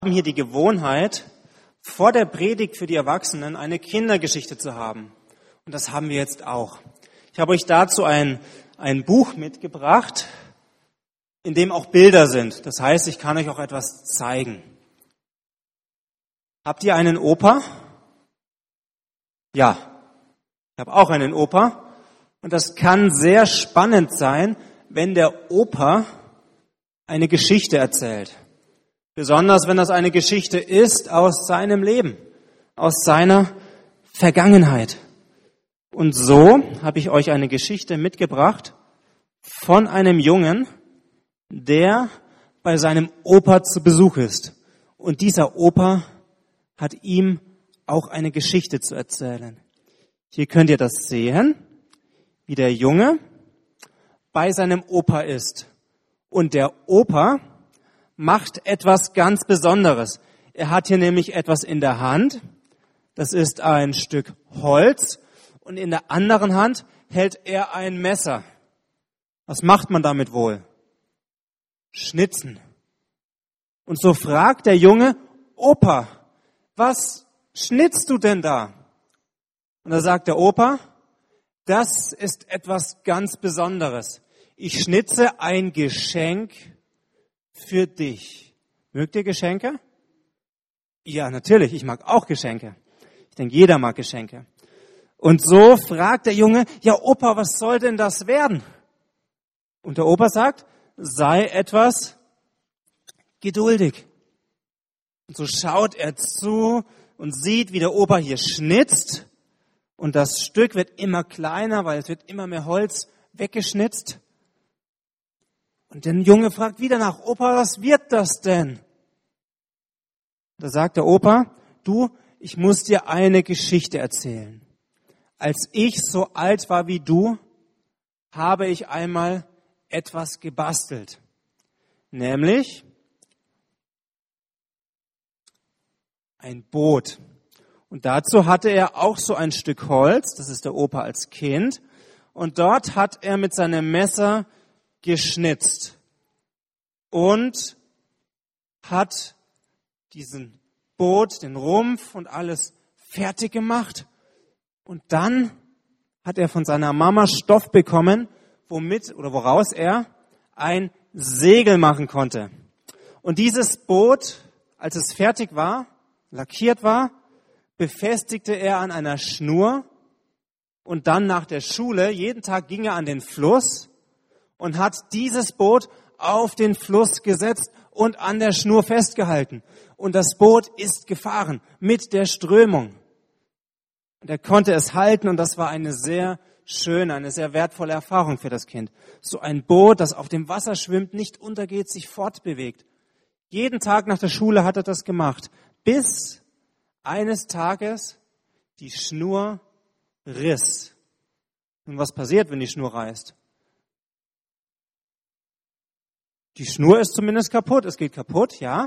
haben hier die Gewohnheit, vor der Predigt für die Erwachsenen eine Kindergeschichte zu haben. Und das haben wir jetzt auch. Ich habe euch dazu ein Buch mitgebracht, in dem auch Bilder sind. Das heißt, ich kann euch auch etwas zeigen. Habt ihr einen Opa? Ja, ich habe auch einen Opa. Und das kann sehr spannend sein, wenn der Opa eine Geschichte erzählt. Besonders wenn das eine Geschichte ist aus seinem Leben, aus seiner Vergangenheit. Und so habe ich euch eine Geschichte mitgebracht von einem Jungen, der bei seinem Opa zu Besuch ist. Und dieser Opa hat ihm auch eine Geschichte zu erzählen. Hier könnt ihr das sehen, wie der Junge bei seinem Opa ist. Und der Opa macht etwas ganz Besonderes. Er hat hier nämlich etwas in der Hand. Das ist ein Stück Holz. Und in der anderen Hand hält er ein Messer. Was macht man damit wohl? Schnitzen. Und so fragt der Junge, Opa, was schnitzt du denn da? Und da sagt der Opa, das ist etwas ganz Besonderes. Ich schnitze ein Geschenk für dich. Mögt ihr Geschenke? Ja, natürlich, ich mag auch Geschenke. Ich denke, jeder mag Geschenke. Und so fragt der Junge, ja Opa, was soll denn das werden? Und der Opa sagt, sei etwas geduldig. Und so schaut er zu und sieht, wie der Opa hier schnitzt. Und das Stück wird immer kleiner, weil es wird immer mehr Holz weggeschnitzt. Und der Junge fragt wieder nach, Opa, was wird das denn? Da sagt der Opa, du, ich muss dir eine Geschichte erzählen. Als ich so alt war wie du, habe ich einmal etwas gebastelt. Nämlich ein Boot. Und dazu hatte er auch so ein Stück Holz, das ist der Opa als Kind. Und dort hat er mit seinem Messer geschnitzt und hat diesen Boot, den Rumpf und alles fertig gemacht. Und dann hat er von seiner Mama Stoff bekommen, woraus er ein Segel machen konnte. Und dieses Boot, als es fertig war, lackiert war, befestigte er an einer Schnur. Und dann nach der Schule, jeden Tag ging er an den Fluss und hat dieses Boot auf den Fluss gesetzt und an der Schnur festgehalten. Und das Boot ist gefahren mit der Strömung. Und er konnte es halten und das war eine sehr schöne, eine sehr wertvolle Erfahrung für das Kind. So ein Boot, das auf dem Wasser schwimmt, nicht untergeht, sich fortbewegt. Jeden Tag nach der Schule hat er das gemacht, bis eines Tages die Schnur riss. Und was passiert, wenn die Schnur reißt? Die Schnur ist zumindest kaputt. Es geht kaputt, ja.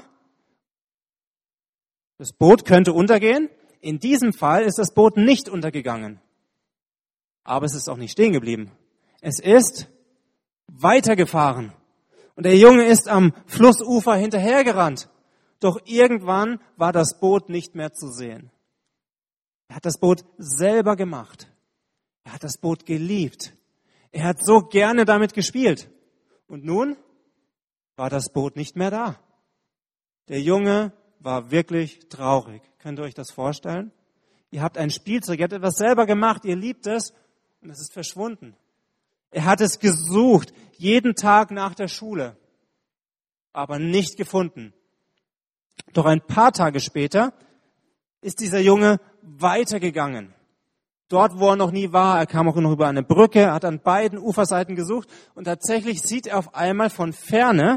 Das Boot könnte untergehen. In diesem Fall ist das Boot nicht untergegangen. Aber es ist auch nicht stehen geblieben. Es ist weitergefahren. Und der Junge ist am Flussufer hinterhergerannt. Doch irgendwann war das Boot nicht mehr zu sehen. Er hat das Boot selber gemacht. Er hat das Boot geliebt. Er hat so gerne damit gespielt. Und nun war das Boot nicht mehr da. Der Junge war wirklich traurig. Könnt ihr euch das vorstellen? Ihr habt ein Spielzeug, ihr habt etwas selber gemacht, ihr liebt es und es ist verschwunden. Er hat es gesucht, jeden Tag nach der Schule, aber nicht gefunden. Doch ein paar Tage später ist dieser Junge weitergegangen. Dort, wo er noch nie war, er kam auch noch über eine Brücke, er hat an beiden Uferseiten gesucht und tatsächlich sieht er auf einmal von Ferne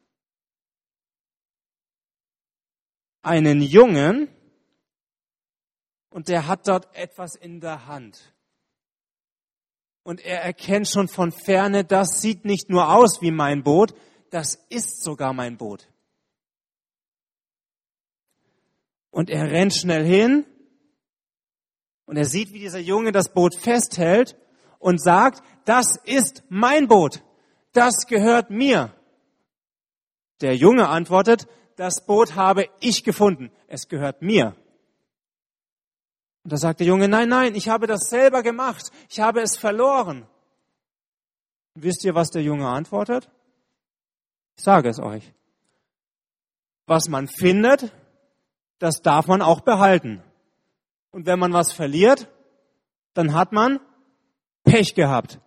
einen Jungen und der hat dort etwas in der Hand. Und er erkennt schon von Ferne, das sieht nicht nur aus wie mein Boot, das ist sogar mein Boot. Und er rennt schnell hin und er sieht, wie dieser Junge das Boot festhält und sagt, das ist mein Boot, das gehört mir. Der Junge antwortet, das Boot habe ich gefunden, es gehört mir. Und da sagt der Junge, nein, ich habe das selber gemacht, ich habe es verloren. Und wisst ihr, was der Junge antwortet? Ich sage es euch. Was man findet, das darf man auch behalten. Und wenn man was verliert, dann hat man Pech gehabt.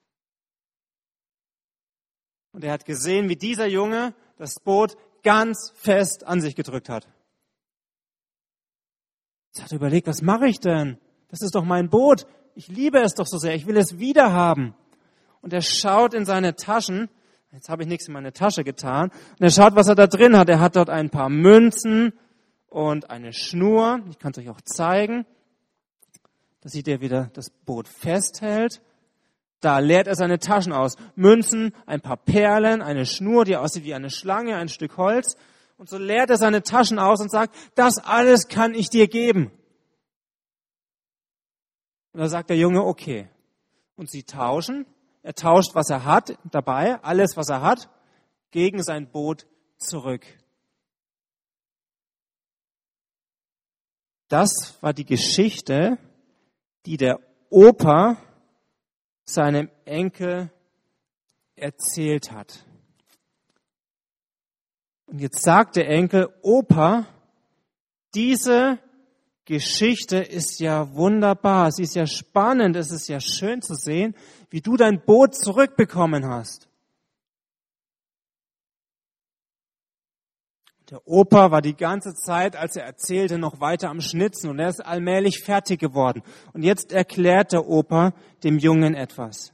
Und er hat gesehen, wie dieser Junge das Boot ganz fest an sich gedrückt hat. Er hat überlegt, was mache ich denn? Das ist doch mein Boot. Ich liebe es doch so sehr. Ich will es wieder haben. Und er schaut in seine Taschen. Jetzt habe ich nichts in meine Tasche getan. Und er schaut, was er da drin hat. Er hat dort ein paar Münzen und eine Schnur. Ich kann es euch auch zeigen. Da sieht er, wie er das Boot festhält. Da leert er seine Taschen aus. Münzen, ein paar Perlen, eine Schnur, die aussieht wie eine Schlange, ein Stück Holz. Und so leert er seine Taschen aus und sagt, das alles kann ich dir geben. Und da sagt der Junge, okay. Und sie tauschen. Er tauscht, was er hat dabei, alles, was er hat, gegen sein Boot zurück. Das war die Geschichte, die der Opa seinem Enkel erzählt hat. Und jetzt sagt der Enkel, Opa, diese Geschichte ist ja wunderbar, sie ist ja spannend, es ist ja schön zu sehen, wie du dein Boot zurückbekommen hast. Der Opa war die ganze Zeit, als er erzählte, noch weiter am Schnitzen und er ist allmählich fertig geworden. Und jetzt erklärt der Opa dem Jungen etwas.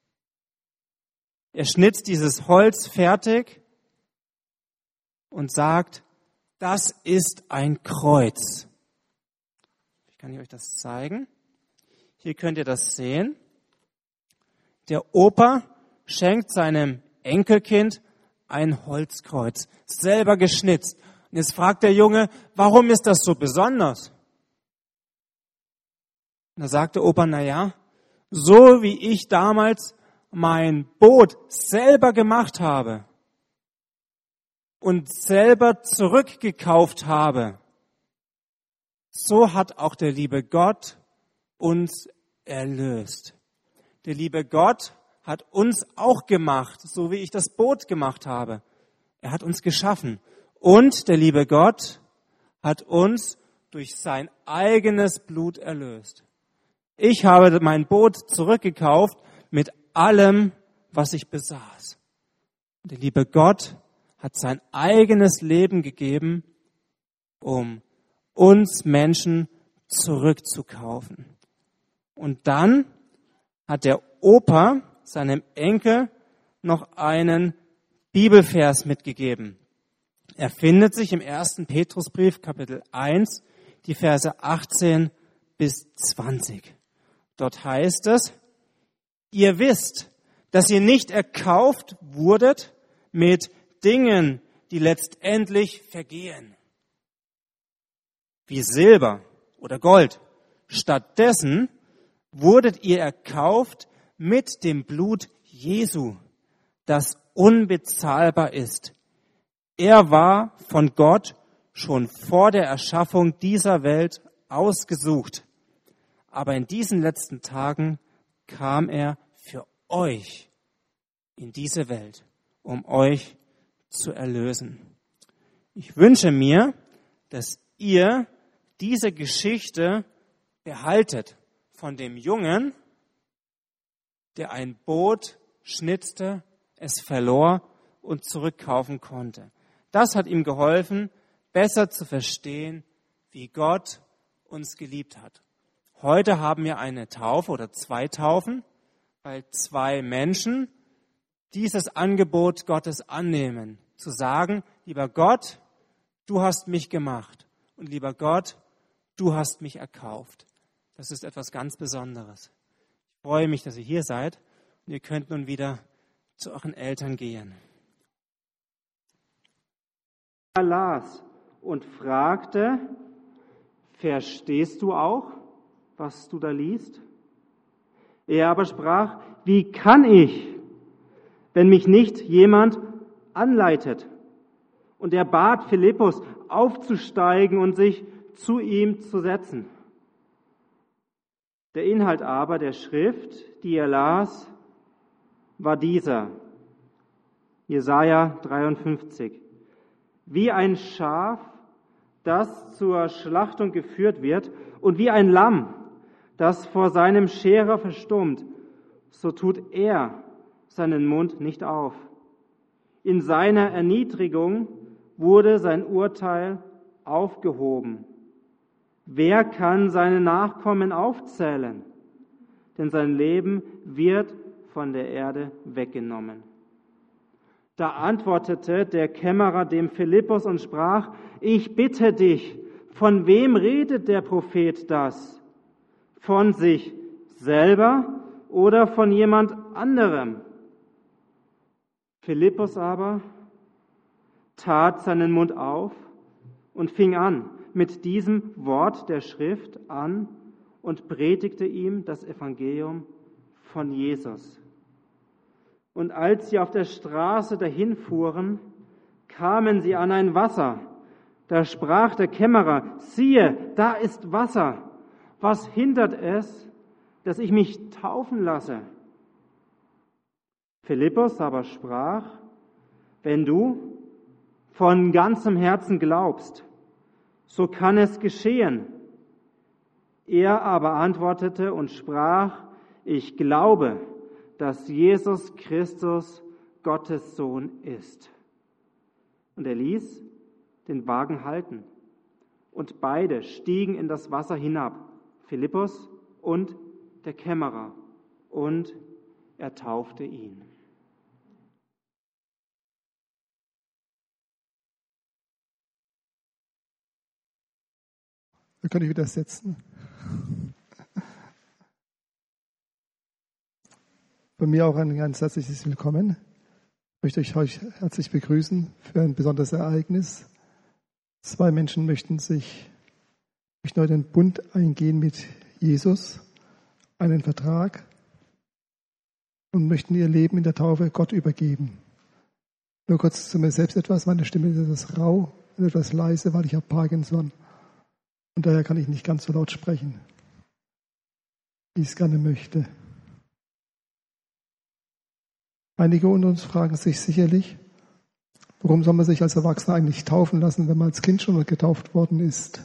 Er schnitzt dieses Holz fertig und sagt, das ist ein Kreuz. Ich kann euch das zeigen. Hier könnt ihr das sehen. Der Opa schenkt seinem Enkelkind ein Holzkreuz, selber geschnitzt. Und jetzt fragt der Junge, warum ist das so besonders? Und da sagt der Opa, so wie ich damals mein Boot selber gemacht habe und selber zurückgekauft habe, so hat auch der liebe Gott uns erlöst. Der liebe Gott hat uns auch gemacht, so wie ich das Boot gemacht habe. Er hat uns geschaffen. Und der liebe Gott hat uns durch sein eigenes Blut erlöst. Ich habe mein Boot zurückgekauft mit allem, was ich besaß. Und der liebe Gott hat sein eigenes Leben gegeben, um uns Menschen zurückzukaufen. Und dann hat der Opa seinem Enkel noch einen Bibelvers mitgegeben. Er findet sich im 1. Petrusbrief, Kapitel 1, die Verse 18 bis 20. Dort heißt es, ihr wisst, dass ihr nicht erkauft wurdet mit Dingen, die letztendlich vergehen, wie Silber oder Gold. Stattdessen wurdet ihr erkauft mit dem Blut Jesu, das unbezahlbar ist. Er war von Gott schon vor der Erschaffung dieser Welt ausgesucht. Aber in diesen letzten Tagen kam er für euch in diese Welt, um euch zu erlösen. Ich wünsche mir, dass ihr diese Geschichte behaltet von dem Jungen, der ein Boot schnitzte, es verlor und zurückkaufen konnte. Das hat ihm geholfen, besser zu verstehen, wie Gott uns geliebt hat. Heute haben wir eine Taufe oder 2 Taufen, weil 2 Menschen dieses Angebot Gottes annehmen, zu sagen, lieber Gott, du hast mich gemacht und lieber Gott, du hast mich erkauft. Das ist etwas ganz Besonderes. Ich freue mich, dass ihr hier seid und ihr könnt nun wieder zu euren Eltern gehen. Er las und fragte, verstehst du auch, was du da liest? Er aber sprach, wie kann ich, wenn mich nicht jemand anleitet? Und er bat Philippus, aufzusteigen und sich zu ihm zu setzen. Der Inhalt aber der Schrift, die er las, war dieser. Jesaja 53. Wie ein Schaf, das zur Schlachtung geführt wird, und wie ein Lamm, das vor seinem Scherer verstummt, so tut er seinen Mund nicht auf. In seiner Erniedrigung wurde sein Urteil aufgehoben. Wer kann seine Nachkommen aufzählen? Denn sein Leben wird von der Erde weggenommen. Da antwortete der Kämmerer dem Philippus und sprach: Ich bitte dich, von wem redet der Prophet das? Von sich selber oder von jemand anderem? Philippus aber tat seinen Mund auf und fing an mit diesem Wort der Schrift an und predigte ihm das Evangelium von Jesus. Und als sie auf der Straße dahin fuhren, kamen sie an ein Wasser. Da sprach der Kämmerer: Siehe, da ist Wasser. Was hindert es, dass ich mich taufen lasse? Philippus aber sprach: Wenn du von ganzem Herzen glaubst, so kann es geschehen. Er aber antwortete und sprach: Ich glaube, dass Jesus Christus Gottes Sohn ist. Und er ließ den Wagen halten. Und beide stiegen in das Wasser hinab, Philippus und der Kämmerer, und er taufte ihn. Wir können wieder setzen. Bei mir auch ein ganz herzliches Willkommen. Ich möchte euch herzlich begrüßen für ein besonderes Ereignis. 2 Menschen möchten heute einen Bund eingehen mit Jesus, einen Vertrag, und möchten ihr Leben in der Taufe Gott übergeben. Nur kurz zu mir selbst etwas. Meine Stimme ist etwas rau und etwas leise, weil ich habe Parkinson. Und daher kann ich nicht ganz so laut sprechen, wie ich es gerne möchte. Einige unter uns fragen sich sicherlich, warum soll man sich als Erwachsener eigentlich taufen lassen, wenn man als Kind schon getauft worden ist?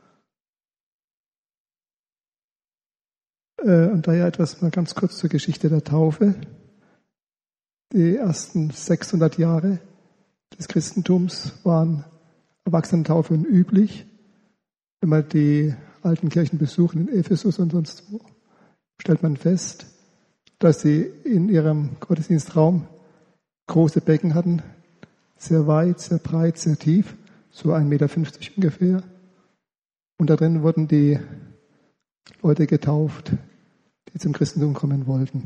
Und daher etwas mal ganz kurz zur Geschichte der Taufe. Die ersten 600 Jahre des Christentums waren Erwachsenentaufen üblich. Wenn man die alten Kirchen besucht in Ephesus und sonst wo, stellt man fest, dass sie in ihrem Gottesdienstraum große Becken hatten, sehr weit, sehr breit, sehr tief, so 1,50 Meter ungefähr. Und da drin wurden die Leute getauft, die zum Christentum kommen wollten.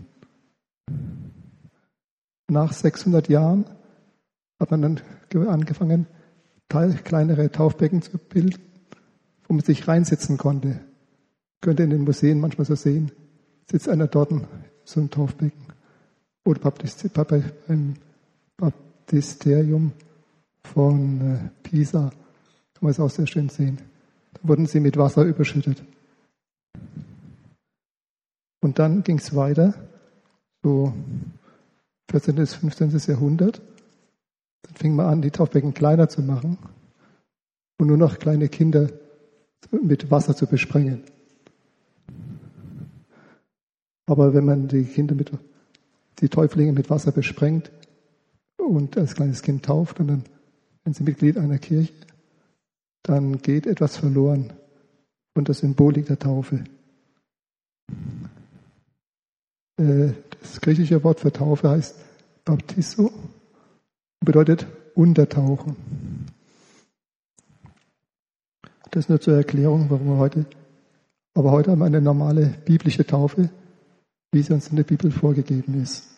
Nach 600 Jahren hat man dann angefangen, kleinere Taufbecken zu bilden, wo man sich reinsetzen konnte. Könnt ihr in den Museen manchmal so sehen, sitzt einer dort in so einem Taufbecken. Oder beim Baptisterium von Pisa, kann man es auch sehr schön sehen. Da wurden sie mit Wasser überschüttet. Und dann ging es weiter, so 14. bis 15. Jahrhundert. Dann fing man an, die Taufbecken kleiner zu machen und nur noch kleine Kinder mit Wasser zu besprengen. Aber wenn man die Täuflinge mit Wasser besprengt und als kleines Kind tauft und dann sind sie Mitglied einer Kirche, dann geht etwas verloren von der Symbolik der Taufe. Das griechische Wort für Taufe heißt Baptizo und bedeutet untertauchen. Das nur zur Erklärung, warum wir heute haben wir eine normale biblische Taufe, wie sie uns in der Bibel vorgegeben ist.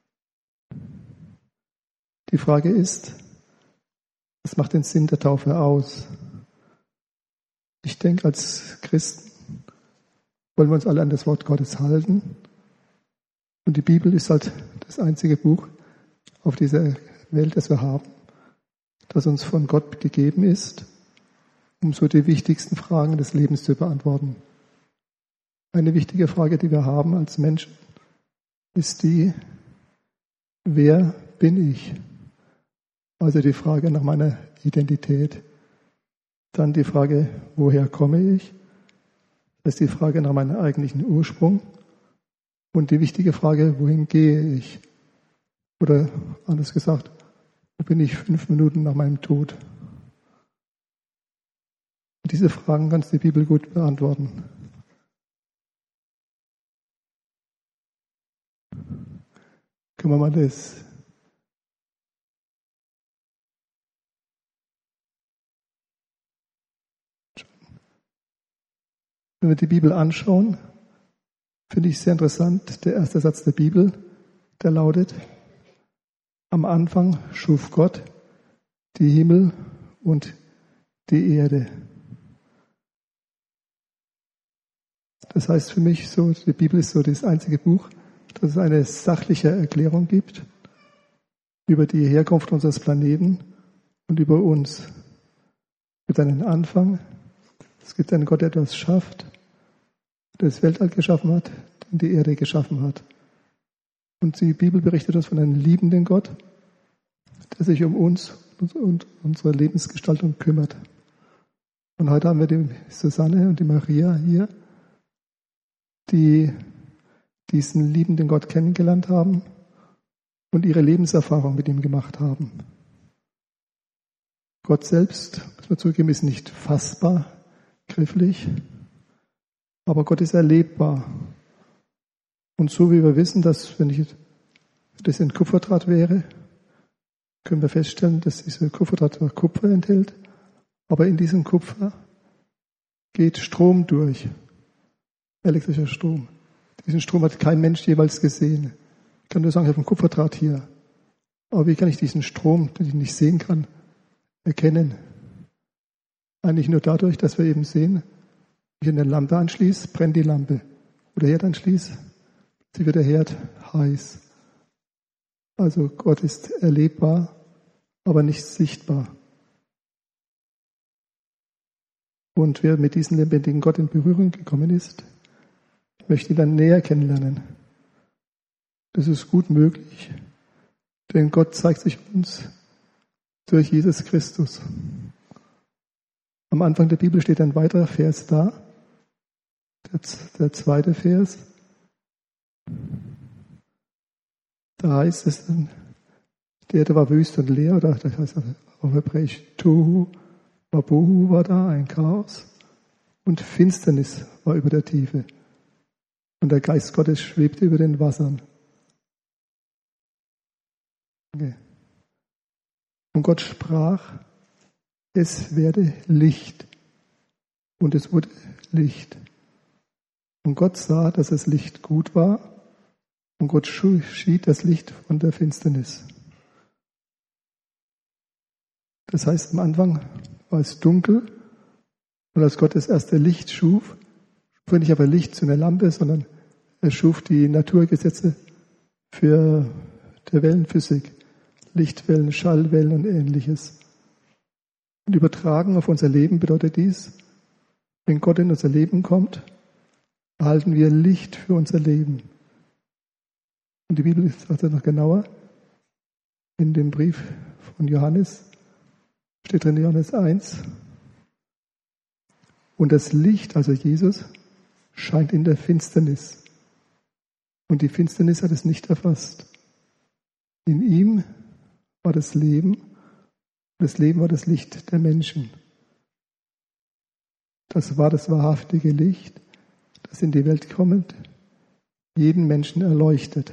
Die Frage ist, was macht den Sinn der Taufe aus? Ich denke, als Christen wollen wir uns alle an das Wort Gottes halten. Und die Bibel ist halt das einzige Buch auf dieser Welt, das wir haben, das uns von Gott gegeben ist, um so die wichtigsten Fragen des Lebens zu beantworten. Eine wichtige Frage, die wir haben als Menschen, ist die, wer bin ich? Also die Frage nach meiner Identität. Dann die Frage, woher komme ich? Das ist die Frage nach meinem eigentlichen Ursprung. Und die wichtige Frage, wohin gehe ich? Oder anders gesagt, wo bin ich 5 Minuten nach meinem Tod? Und diese Fragen kann die Bibel gut beantworten. Können wir mal das Wenn wir die Bibel anschauen, finde ich sehr interessant, der erste Satz der Bibel, der lautet, am Anfang schuf Gott die Himmel und die Erde. Das heißt für mich so, die Bibel ist so das einzige Buch, dass es eine sachliche Erklärung gibt über die Herkunft unseres Planeten und über uns. Es gibt einen Anfang, es gibt einen Gott, der etwas schafft, der das Weltall geschaffen hat, der die Erde geschaffen hat. Und die Bibel berichtet uns von einem liebenden Gott, der sich um uns und unsere Lebensgestaltung kümmert. Und heute haben wir die Susanne und die Maria hier, die diesen liebenden Gott kennengelernt haben und ihre Lebenserfahrung mit ihm gemacht haben. Gott selbst, muss man zugeben, ist nicht fassbar, grifflich, aber Gott ist erlebbar. Und so wie wir wissen, dass wenn das ein Kupferdraht wäre, können wir feststellen, dass dieser Kupferdraht Kupfer enthält, aber in diesem Kupfer geht Strom durch, elektrischer Strom. Diesen Strom hat kein Mensch jeweils gesehen. Ich kann nur sagen, ich habe einen Kupferdraht hier. Aber wie kann ich diesen Strom, den ich nicht sehen kann, erkennen? Eigentlich nur dadurch, dass wir eben sehen, wenn ich eine Lampe anschließe, brennt die Lampe. Oder Herd anschließe, sie wird der Herd heiß. Also Gott ist erlebbar, aber nicht sichtbar. Und wer mit diesem lebendigen Gott in Berührung gekommen ist, möchte ihn dann näher kennenlernen. Das ist gut möglich, denn Gott zeigt sich uns durch Jesus Christus. Am Anfang der Bibel steht ein weiterer Vers da, der zweite Vers. Da heißt es dann, die Erde war wüst und leer, oder das heißt auf Hebräisch Tohu Wabohu war da, ein Chaos, und Finsternis war über der Tiefe. Und der Geist Gottes schwebte über den Wassern. Okay. Und Gott sprach, es werde Licht. Und es wurde Licht. Und Gott sah, dass das Licht gut war. Und Gott schied das Licht von der Finsternis. Das heißt, am Anfang war es dunkel. Und als Gott das erste Licht schuf er nicht aber Licht zu einer Lampe, sondern er schuf die Naturgesetze für der Wellenphysik. Lichtwellen, Schallwellen und Ähnliches. Und übertragen auf unser Leben bedeutet dies, wenn Gott in unser Leben kommt, erhalten wir Licht für unser Leben. Und die Bibel sagt das noch genauer. In dem Brief von Johannes steht drin, Johannes 1. Und das Licht, also Jesus, scheint in der Finsternis. Und die Finsternis hat es nicht erfasst. In ihm war das Leben. Das Leben war das Licht der Menschen. Das war das wahrhaftige Licht, das in die Welt kommend, jeden Menschen erleuchtet.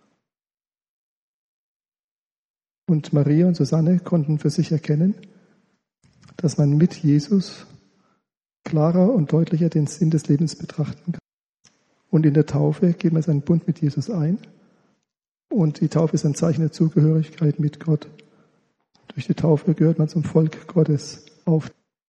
Und Maria und Susanne konnten für sich erkennen, dass man mit Jesus klarer und deutlicher den Sinn des Lebens betrachten kann. Und in der Taufe geht man seinen Bund mit Jesus ein. Und die Taufe ist ein Zeichen der Zugehörigkeit mit Gott. Durch die Taufe gehört man zum Volk Gottes auf.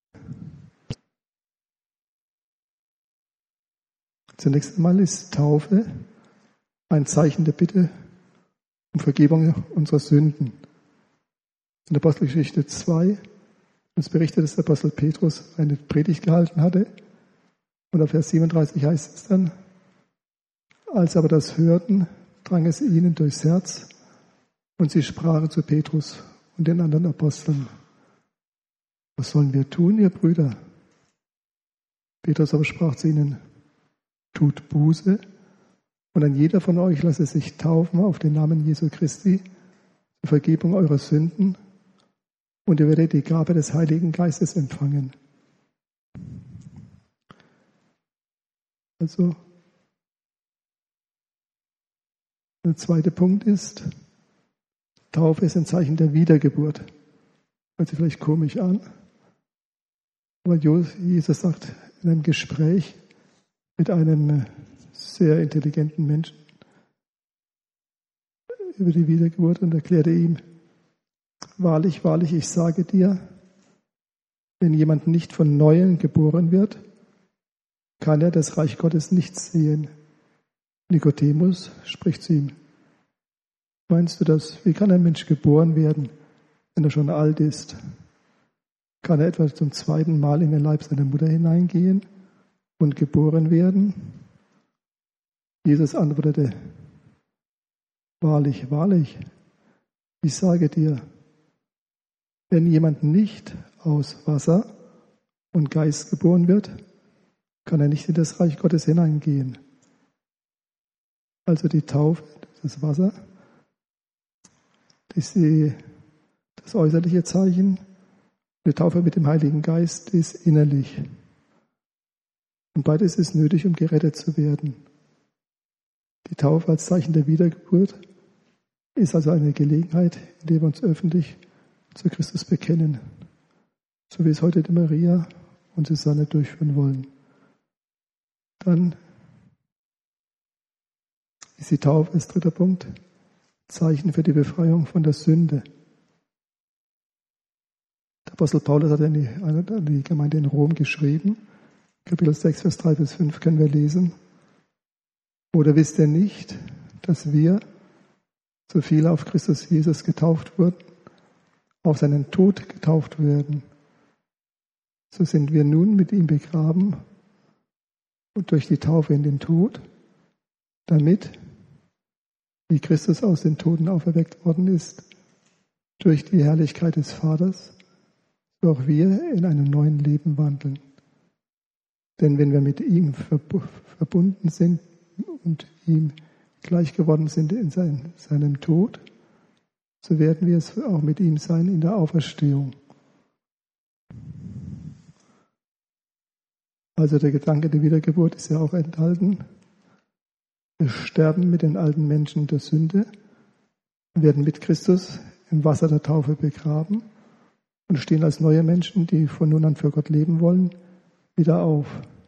Zunächst einmal ist Taufe ein Zeichen der Bitte um Vergebung unserer Sünden. In der Apostelgeschichte 2 uns berichtet, dass der Apostel Petrus eine Predigt gehalten hatte. Und auf Vers 37 heißt es dann, als aber das hörten, drang es ihnen durchs Herz und sie sprachen zu Petrus und den anderen Aposteln: Was sollen wir tun, ihr Brüder? Petrus aber sprach zu ihnen: Tut Buße und ein jeder von euch lasse sich taufen auf den Namen Jesu Christi zur Vergebung eurer Sünden und ihr werdet die Gabe des Heiligen Geistes empfangen. Also, der zweite Punkt ist, Taufe ist ein Zeichen der Wiedergeburt. Hört sich vielleicht komisch an, aber Jesus sagt in einem Gespräch mit einem sehr intelligenten Menschen über die Wiedergeburt und erklärte ihm: Wahrlich, wahrlich, ich sage dir, wenn jemand nicht von Neuem geboren wird, kann er das Reich Gottes nicht sehen. Nikodemus spricht zu ihm: Meinst du das? Wie kann ein Mensch geboren werden, wenn er schon alt ist? Kann er etwa zum zweiten Mal in den Leib seiner Mutter hineingehen und geboren werden? Jesus antwortete: Wahrlich, wahrlich, ich sage dir, wenn jemand nicht aus Wasser und Geist geboren wird, kann er nicht in das Reich Gottes hineingehen. Also die Taufe, das Wasser, das ist das äußerliche Zeichen. Die Taufe mit dem Heiligen Geist ist innerlich. Und beides ist nötig, um gerettet zu werden. Die Taufe als Zeichen der Wiedergeburt ist also eine Gelegenheit, in der wir uns öffentlich zu Christus bekennen, so wie es heute die Maria und Susanne durchführen wollen. Dann ist die Taufe als dritter Punkt Zeichen für die Befreiung von der Sünde. Der Apostel Paulus hat an die Gemeinde in Rom geschrieben, Kapitel 6, Vers 3 bis 5 können wir lesen. Oder wisst ihr nicht, dass wir, so viele auf Christus Jesus getauft wurden, auf seinen Tod getauft werden? So sind wir nun mit ihm begraben und durch die Taufe in den Tod, damit, wie Christus aus den Toten auferweckt worden ist, durch die Herrlichkeit des Vaters, so auch wir in einem neuen Leben wandeln. Denn wenn wir mit ihm verbunden sind und ihm gleich geworden sind in seinem Tod, so werden wir es auch mit ihm sein in der Auferstehung. Also der Gedanke der Wiedergeburt ist ja auch enthalten. Wir sterben mit den alten Menschen der Sünde, werden mit Christus im Wasser der Taufe begraben und stehen als neue Menschen, die von nun an für Gott leben wollen, wieder auf.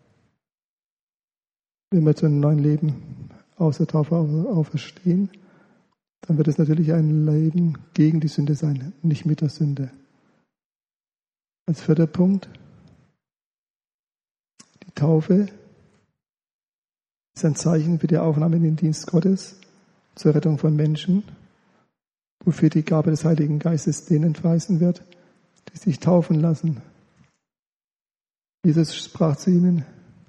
Wenn wir zu einem neuen Leben aus der Taufe auferstehen, dann wird es natürlich ein Leben gegen die Sünde sein, nicht mit der Sünde. Als vierter Punkt, die Taufe ist ein Zeichen für die Aufnahme in den Dienst Gottes zur Rettung von Menschen, wofür die Gabe des Heiligen Geistes denen verheißen wird, die sich taufen lassen. Jesus sprach zu ihnen: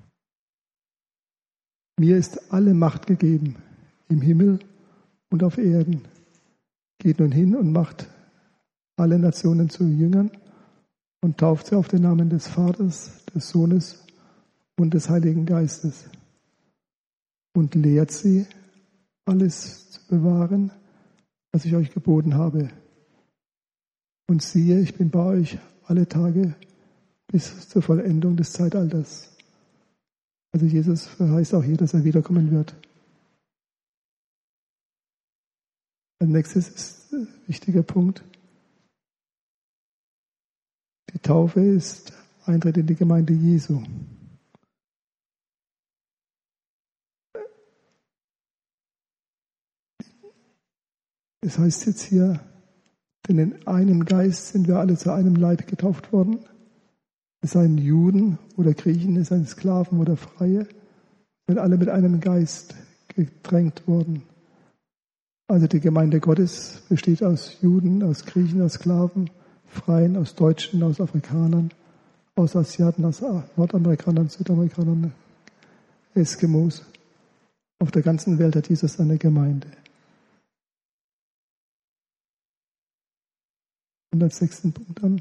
Mir ist alle Macht gegeben, im Himmel und auf Erden. Geht nun hin und macht alle Nationen zu Jüngern und tauft sie auf den Namen des Vaters, des Sohnes und des Heiligen Geistes und lehrt sie, alles zu bewahren, was ich euch geboten habe. Und siehe, ich bin bei euch alle Tage bis zur Vollendung des Zeitalters. Also Jesus verheißt auch hier, dass er wiederkommen wird. Als nächstes ist ein wichtiger Punkt. Die Taufe ist Eintritt in die Gemeinde Jesu. Es heißt jetzt hier, denn in einem Geist sind wir alle zu einem Leib getauft worden. Es seien Juden oder Griechen, es seien Sklaven oder Freie, sind alle mit einem Geist gedrängt worden. Also die Gemeinde Gottes besteht aus Juden, aus Griechen, aus Sklaven, Freien, aus Deutschen, aus Afrikanern, aus Asiaten, aus Nordamerikanern, Südamerikanern, Eskimos. Auf der ganzen Welt hat Jesus eine Gemeinde. Und als 6. Punkt dann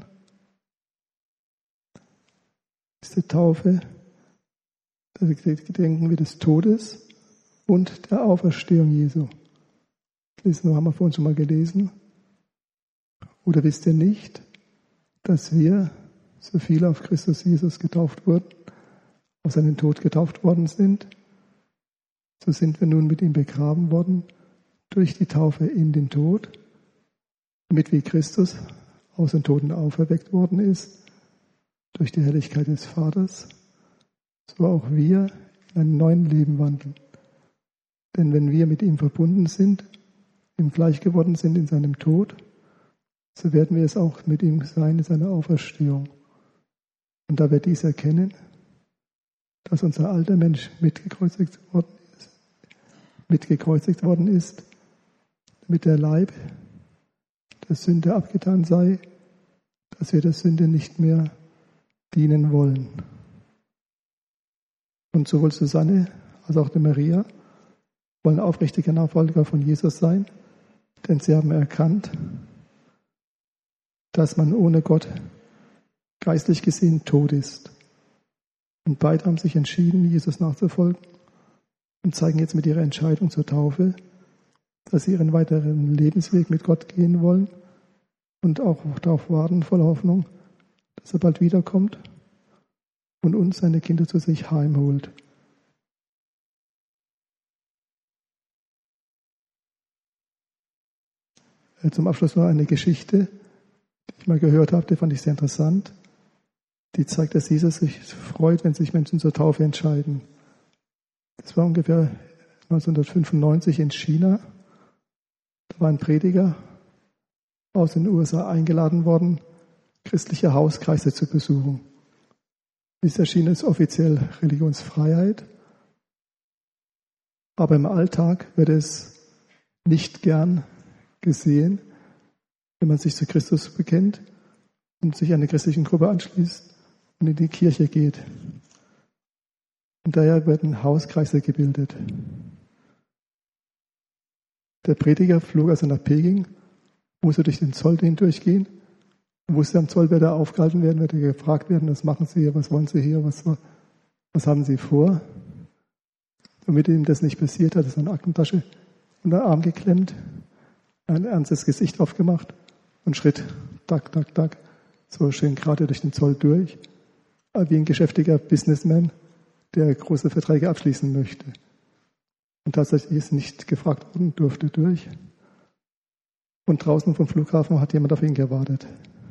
ist die Taufe, das Gedenken wie des Todes und der Auferstehung Jesu. Das haben wir vorhin schon mal gelesen. Oder wisst ihr nicht, dass wir, so viele auf Christus Jesus getauft wurden, auf seinen Tod getauft worden sind? So sind wir nun mit ihm begraben worden durch die Taufe in den Tod, damit wie Christus aus den Toten auferweckt worden ist, durch die Herrlichkeit des Vaters, so auch wir in einem neuen Leben wandeln. Denn wenn wir mit ihm verbunden sind, ihm gleich geworden sind in seinem Tod, so werden wir es auch mit ihm sein in seiner Auferstehung. Und da wir dies erkennen, dass unser alter Mensch mitgekreuzigt worden ist, damit der Leib der Sünde abgetan sei, dass wir der Sünde nicht mehr dienen wollen. Und sowohl Susanne als auch die Maria wollen aufrichtige Nachfolger von Jesus sein, denn sie haben erkannt, dass man ohne Gott geistlich gesehen tot ist. Und beide haben sich entschieden, Jesus nachzufolgen und zeigen jetzt mit ihrer Entscheidung zur Taufe, dass sie ihren weiteren Lebensweg mit Gott gehen wollen und auch darauf warten, voller Hoffnung, dass er bald wiederkommt und uns, seine Kinder, zu sich heimholt. Zum Abschluss noch eine Geschichte, die ich mal gehört habe, die fand ich sehr interessant. Die zeigt, dass Jesus sich freut, wenn sich Menschen zur Taufe entscheiden. Das war ungefähr 1995 in China. Da war ein Prediger aus den USA eingeladen worden, christliche Hauskreise zu besuchen. Bisher China ist offiziell Religionsfreiheit, aber im Alltag wird es nicht gern gesehen, wenn man sich zu Christus bekennt und sich einer christlichen Gruppe anschließt und in die Kirche geht. Und daher werden Hauskreise gebildet. Der Prediger flog also nach Peking, musste durch den Zoll hindurchgehen, wusste am Zoll, wer da aufgehalten werden, wird gefragt werden, was machen Sie hier, was wollen Sie hier, was haben Sie vor? Damit ihm das nicht passiert, hat er seine Aktentasche unter den Arm geklemmt, ein ernstes Gesicht aufgemacht und schritt, tak, tak, tak, so schön gerade durch den Zoll durch, wie ein geschäftiger Businessman, der große Verträge abschließen möchte. Und tatsächlich ist nicht gefragt worden, durfte durch. Und draußen vom Flughafen hat jemand auf ihn gewartet.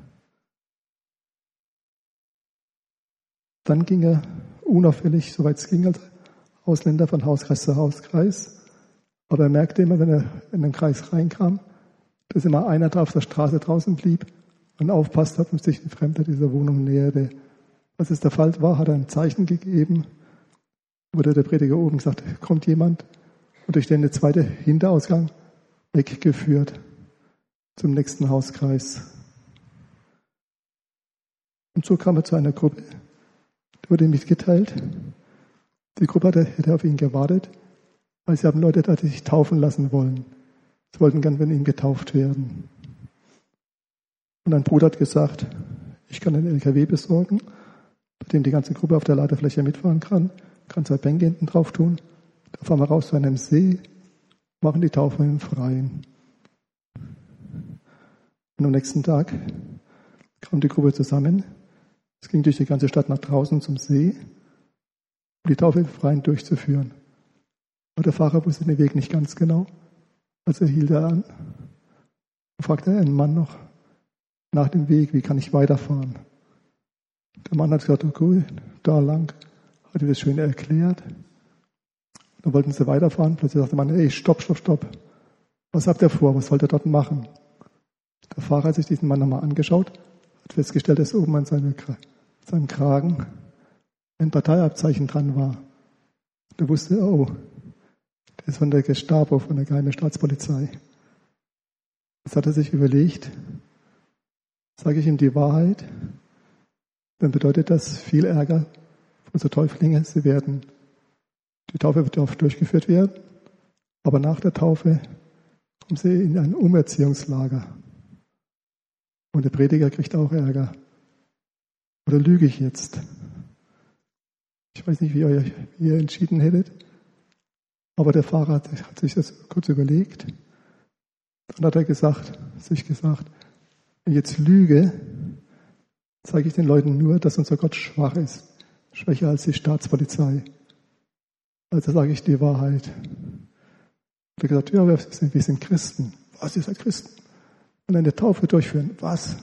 Dann ging er unauffällig, soweit es ging, als Ausländer von Hauskreis zu Hauskreis. Aber er merkte immer, wenn er in den Kreis reinkam, dass immer einer da auf der Straße draußen blieb und aufpasst hat und sich ein Fremder dieser Wohnung näherte. Was es der Fall war, hat er ein Zeichen gegeben, wurde der Prediger oben gesagt, kommt jemand, und durch den zweite Hinterausgang weggeführt zum nächsten Hauskreis. Und so kam er zu einer Gruppe, die wurde ihm mitgeteilt. Die Gruppe hätte auf ihn gewartet, weil sie haben Leute da, die sich taufen lassen wollen. Sie wollten gern von ihm getauft werden. Und ein Bruder hat gesagt, ich kann einen LKW besorgen, bei dem die ganze Gruppe auf der Ladefläche mitfahren kann, kann 2 Bänke hinten drauf tun, da fahren wir raus zu einem See, machen die Taufe im Freien. Und am nächsten Tag kam die Gruppe zusammen. Es ging durch die ganze Stadt nach draußen zum See, um die Taufe im Freien durchzuführen. Aber der Fahrer wusste den Weg nicht ganz genau, also hielt er an und fragte einen Mann noch nach dem Weg, wie kann ich weiterfahren? Der Mann hat gesagt, okay, da lang, hat ihm das schön erklärt. Dann wollten sie weiterfahren, plötzlich sagte der Mann, ey, stopp. Was habt ihr vor, was wollt ihr dort machen? Der Fahrer hat sich diesen Mann nochmal angeschaut, hat festgestellt, dass oben an seinem Kragen ein Parteiabzeichen dran war. Der wusste, oh, der ist von der Gestapo, von der geheimen Staatspolizei. Jetzt hat er sich überlegt, sage ich ihm die Wahrheit, dann bedeutet das viel Ärger für unsere Täuflinge. Die Taufe wird oft durchgeführt werden, aber nach der Taufe kommen sie in ein Umerziehungslager. Und der Prediger kriegt auch Ärger. Oder lüge ich jetzt? Ich weiß nicht, wie ihr entschieden hättet, aber der Pfarrer hat sich das kurz überlegt. Dann hat er sich gesagt, wenn ich jetzt lüge, zeige ich den Leuten nur, dass unser Gott schwach ist, schwächer als die Staatspolizei. Also sage ich die Wahrheit. Er hat gesagt, ja, wir sind Christen. Was, ihr seid Christen? Und eine Taufe durchführen. Was?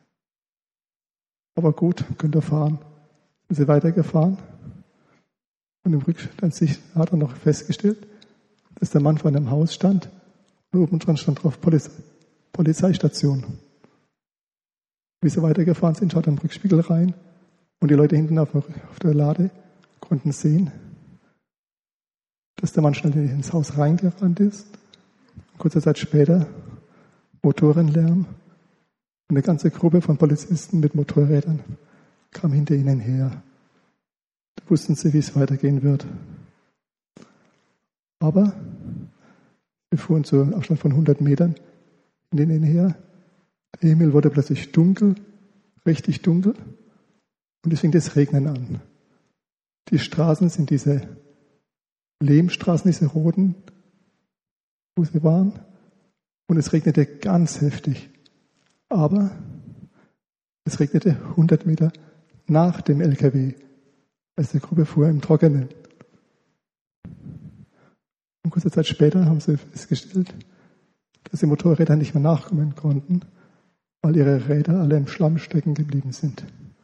Aber gut, könnt ihr fahren. Sind sie weitergefahren. Und im Rückstand hat er noch festgestellt, dass der Mann vor einem Haus stand. Und oben dran stand drauf Polizeistation. Wie sie weitergefahren sind, schaut er im Rückspiegel rein. Und die Leute hinten auf der Lade konnten sehen, dass der Mann schnell ins Haus reingerannt ist. Kurze Zeit später Motorenlärm und eine ganze Gruppe von Polizisten mit Motorrädern kam hinter ihnen her. Da wussten sie, wie es weitergehen wird. Aber wir fuhren zu einem Abstand von 100 Metern hinter ihnen her. Der Himmel wurde plötzlich dunkel, richtig dunkel, und es fing das Regnen an. Die Straßen sind diese Lehmstraßen, diese roten, wo sie waren, und es regnete ganz heftig. Aber es regnete 100 Meter nach dem LKW, als die Gruppe fuhr im Trockenen. Und kurze Zeit später haben sie festgestellt, dass die Motorräder nicht mehr nachkommen konnten, weil ihre Räder alle im Schlamm stecken geblieben sind.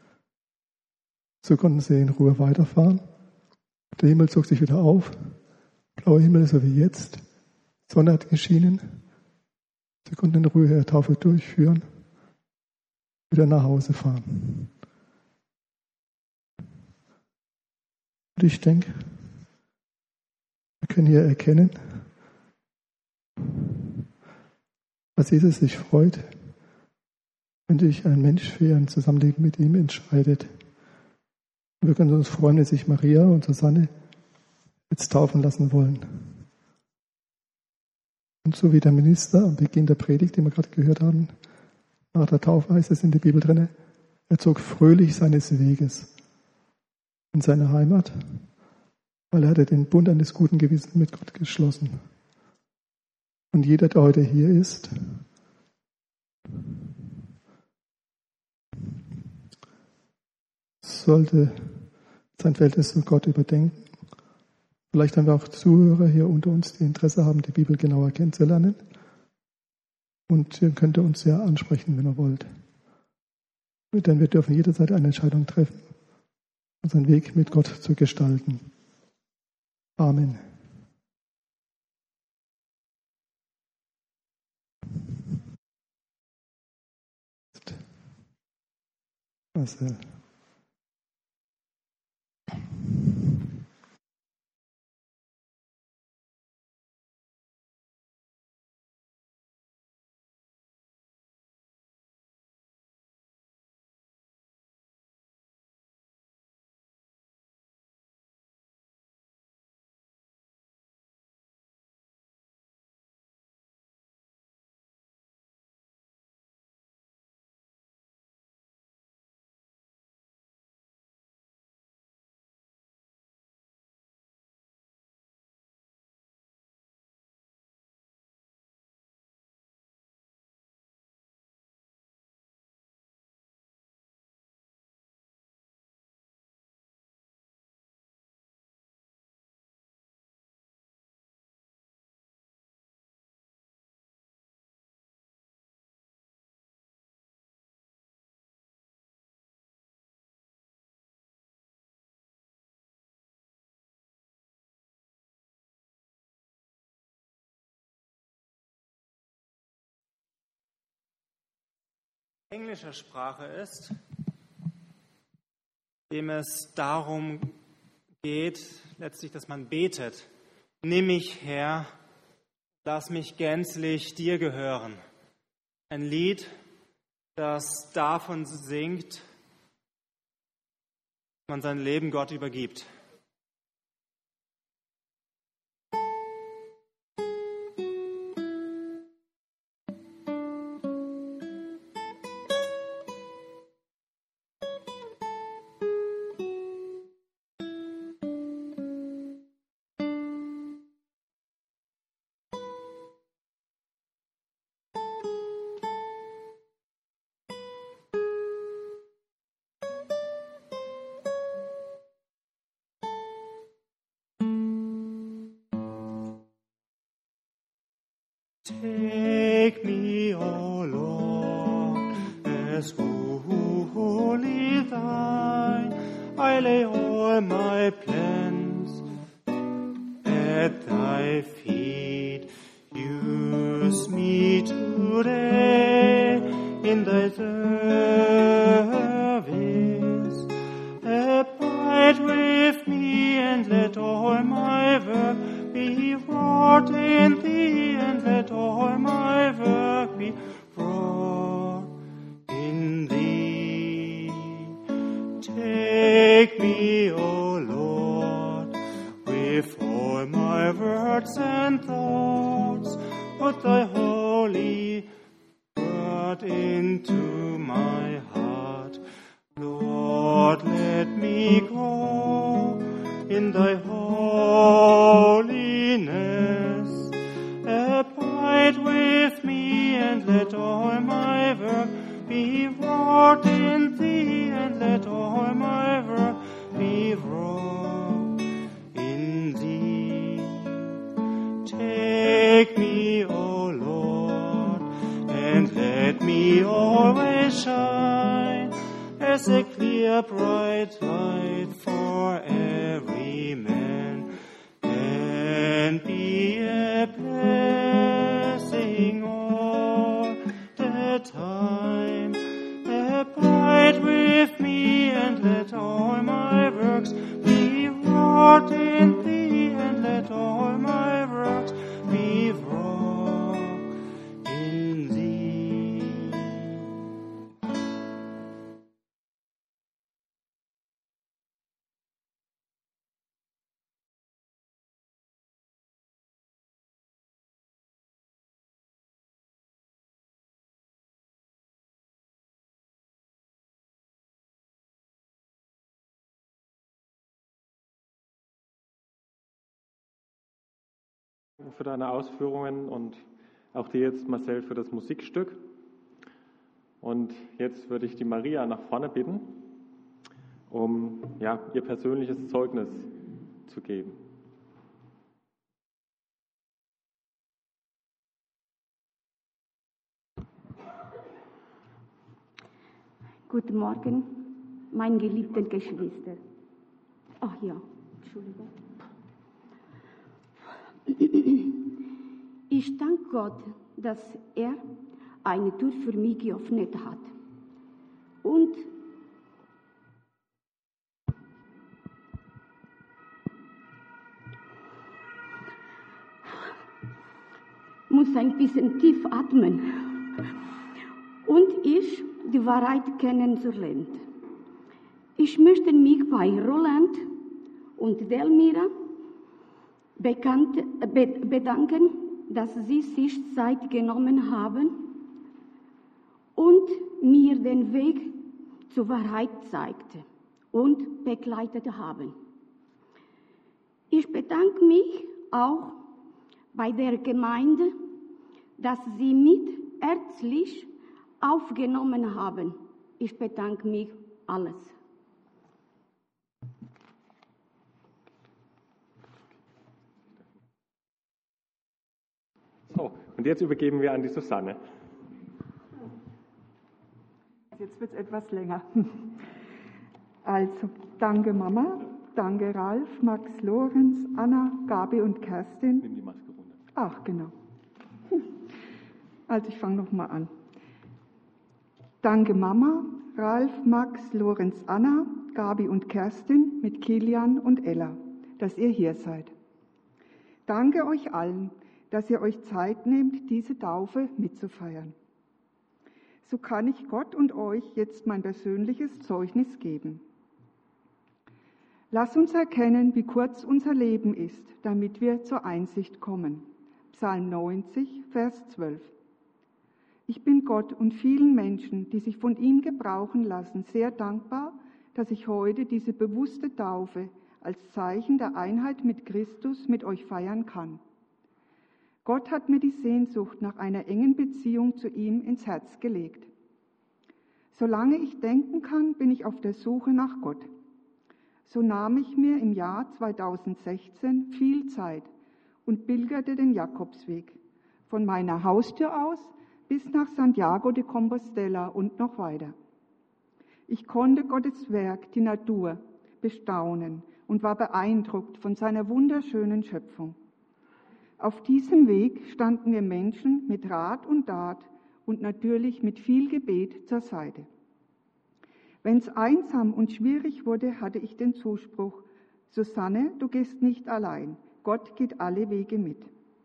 So konnten sie in Ruhe weiterfahren. Der Himmel zog sich wieder auf, blauer Himmel, so wie jetzt. Sonne hat geschienen. Sie konnten in Ruhe ihre Taufe durchführen, wieder nach Hause fahren. Und ich denke, wir können hier erkennen, dass Jesus sich freut, wenn sich ein Mensch für ein Zusammenleben mit ihm entscheidet. Und wir können uns freuen, wenn sich Maria und Susanne jetzt taufen lassen wollen. Und so wie der Minister am Beginn der Predigt, die wir gerade gehört haben, nach der Taufe heißt es in der Bibel drin, er zog fröhlich seines Weges in seine Heimat, weil er hatte den Bund eines guten Gewissens mit Gott geschlossen. Und jeder, der heute hier ist, sollte sein Verhältnis zu Gott überdenken. Vielleicht haben wir auch Zuhörer hier unter uns, die Interesse haben, die Bibel genauer kennenzulernen. Und ihr könnt uns ja ansprechen, wenn ihr wollt. Denn wir dürfen jederzeit eine Entscheidung treffen, unseren Weg mit Gott zu gestalten. Amen. Also. Englischer Sprache ist, dem es darum geht, letztlich, dass man betet. Nimm mich, Herr, lass mich gänzlich dir gehören. Ein Lied, das davon singt, dass man sein Leben Gott übergibt. Take me, O Lord, as wholly thine. I lay all my plans at thy feet. Use me today in thy service. Abide with me and let all my work be wrought in thee, and let all my work be wrought in thee. Take me, O Lord, with all my words and thoughts, put thy holy word into my heart. Lord, let me grow in thy holiness. Abide with me and let all my work be wrought in thee, and let all my work be wrought in thee. Take me, O Lord, and let me always shine as a clear, bright light for every man, and be a blessing all the time. Abide with me and let all my works be wrought in thee, and let all my works be wrought in thee. Für deine Ausführungen und auch dir jetzt, Marcel, für das Musikstück. Und jetzt würde ich die Maria nach vorne bitten, um ihr persönliches Zeugnis zu geben. Guten Morgen, meine geliebten Geschwister. Ach ja, Entschuldigung. Ich danke Gott, dass er eine Tür für mich geöffnet hat. Und muss ein bisschen tief atmen. Und ich die Wahrheit kennenzulernen. Ich möchte mich bei Roland und Delmira bedanken, dass sie sich Zeit genommen haben und mir den Weg zur Wahrheit zeigte und begleitet haben. Ich bedanke mich auch bei der Gemeinde, dass sie mich herzlich aufgenommen haben. Ich bedanke mich alles. So, und jetzt übergeben wir an die Susanne. Jetzt wird es etwas länger. Also, danke Mama, danke Ralf, Max, Lorenz, Anna, Gabi und Kerstin. Nimm die Maske runter. Ach, genau. Also, ich fange nochmal an. Danke Mama, Ralf, Max, Lorenz, Anna, Gabi und Kerstin mit Kilian und Ella, dass ihr hier seid. Danke euch allen, dass ihr euch Zeit nehmt, diese Taufe mitzufeiern. So kann ich Gott und euch jetzt mein persönliches Zeugnis geben. Lass uns erkennen, wie kurz unser Leben ist, damit wir zur Einsicht kommen. Psalm 90, Vers 12. Ich bin Gott und vielen Menschen, die sich von ihm gebrauchen lassen, sehr dankbar, dass ich heute diese bewusste Taufe als Zeichen der Einheit mit Christus mit euch feiern kann. Gott hat mir die Sehnsucht nach einer engen Beziehung zu ihm ins Herz gelegt. Solange ich denken kann, bin ich auf der Suche nach Gott. So nahm ich mir im Jahr 2016 viel Zeit und pilgerte den Jakobsweg, von meiner Haustür aus bis nach Santiago de Compostela und noch weiter. Ich konnte Gottes Werk, die Natur, bestaunen und war beeindruckt von seiner wunderschönen Schöpfung. Auf diesem Weg standen mir Menschen mit Rat und Tat und natürlich mit viel Gebet zur Seite. Wenn es einsam und schwierig wurde, hatte ich den Zuspruch: Susanne, du gehst nicht allein, Gott geht alle Wege mit.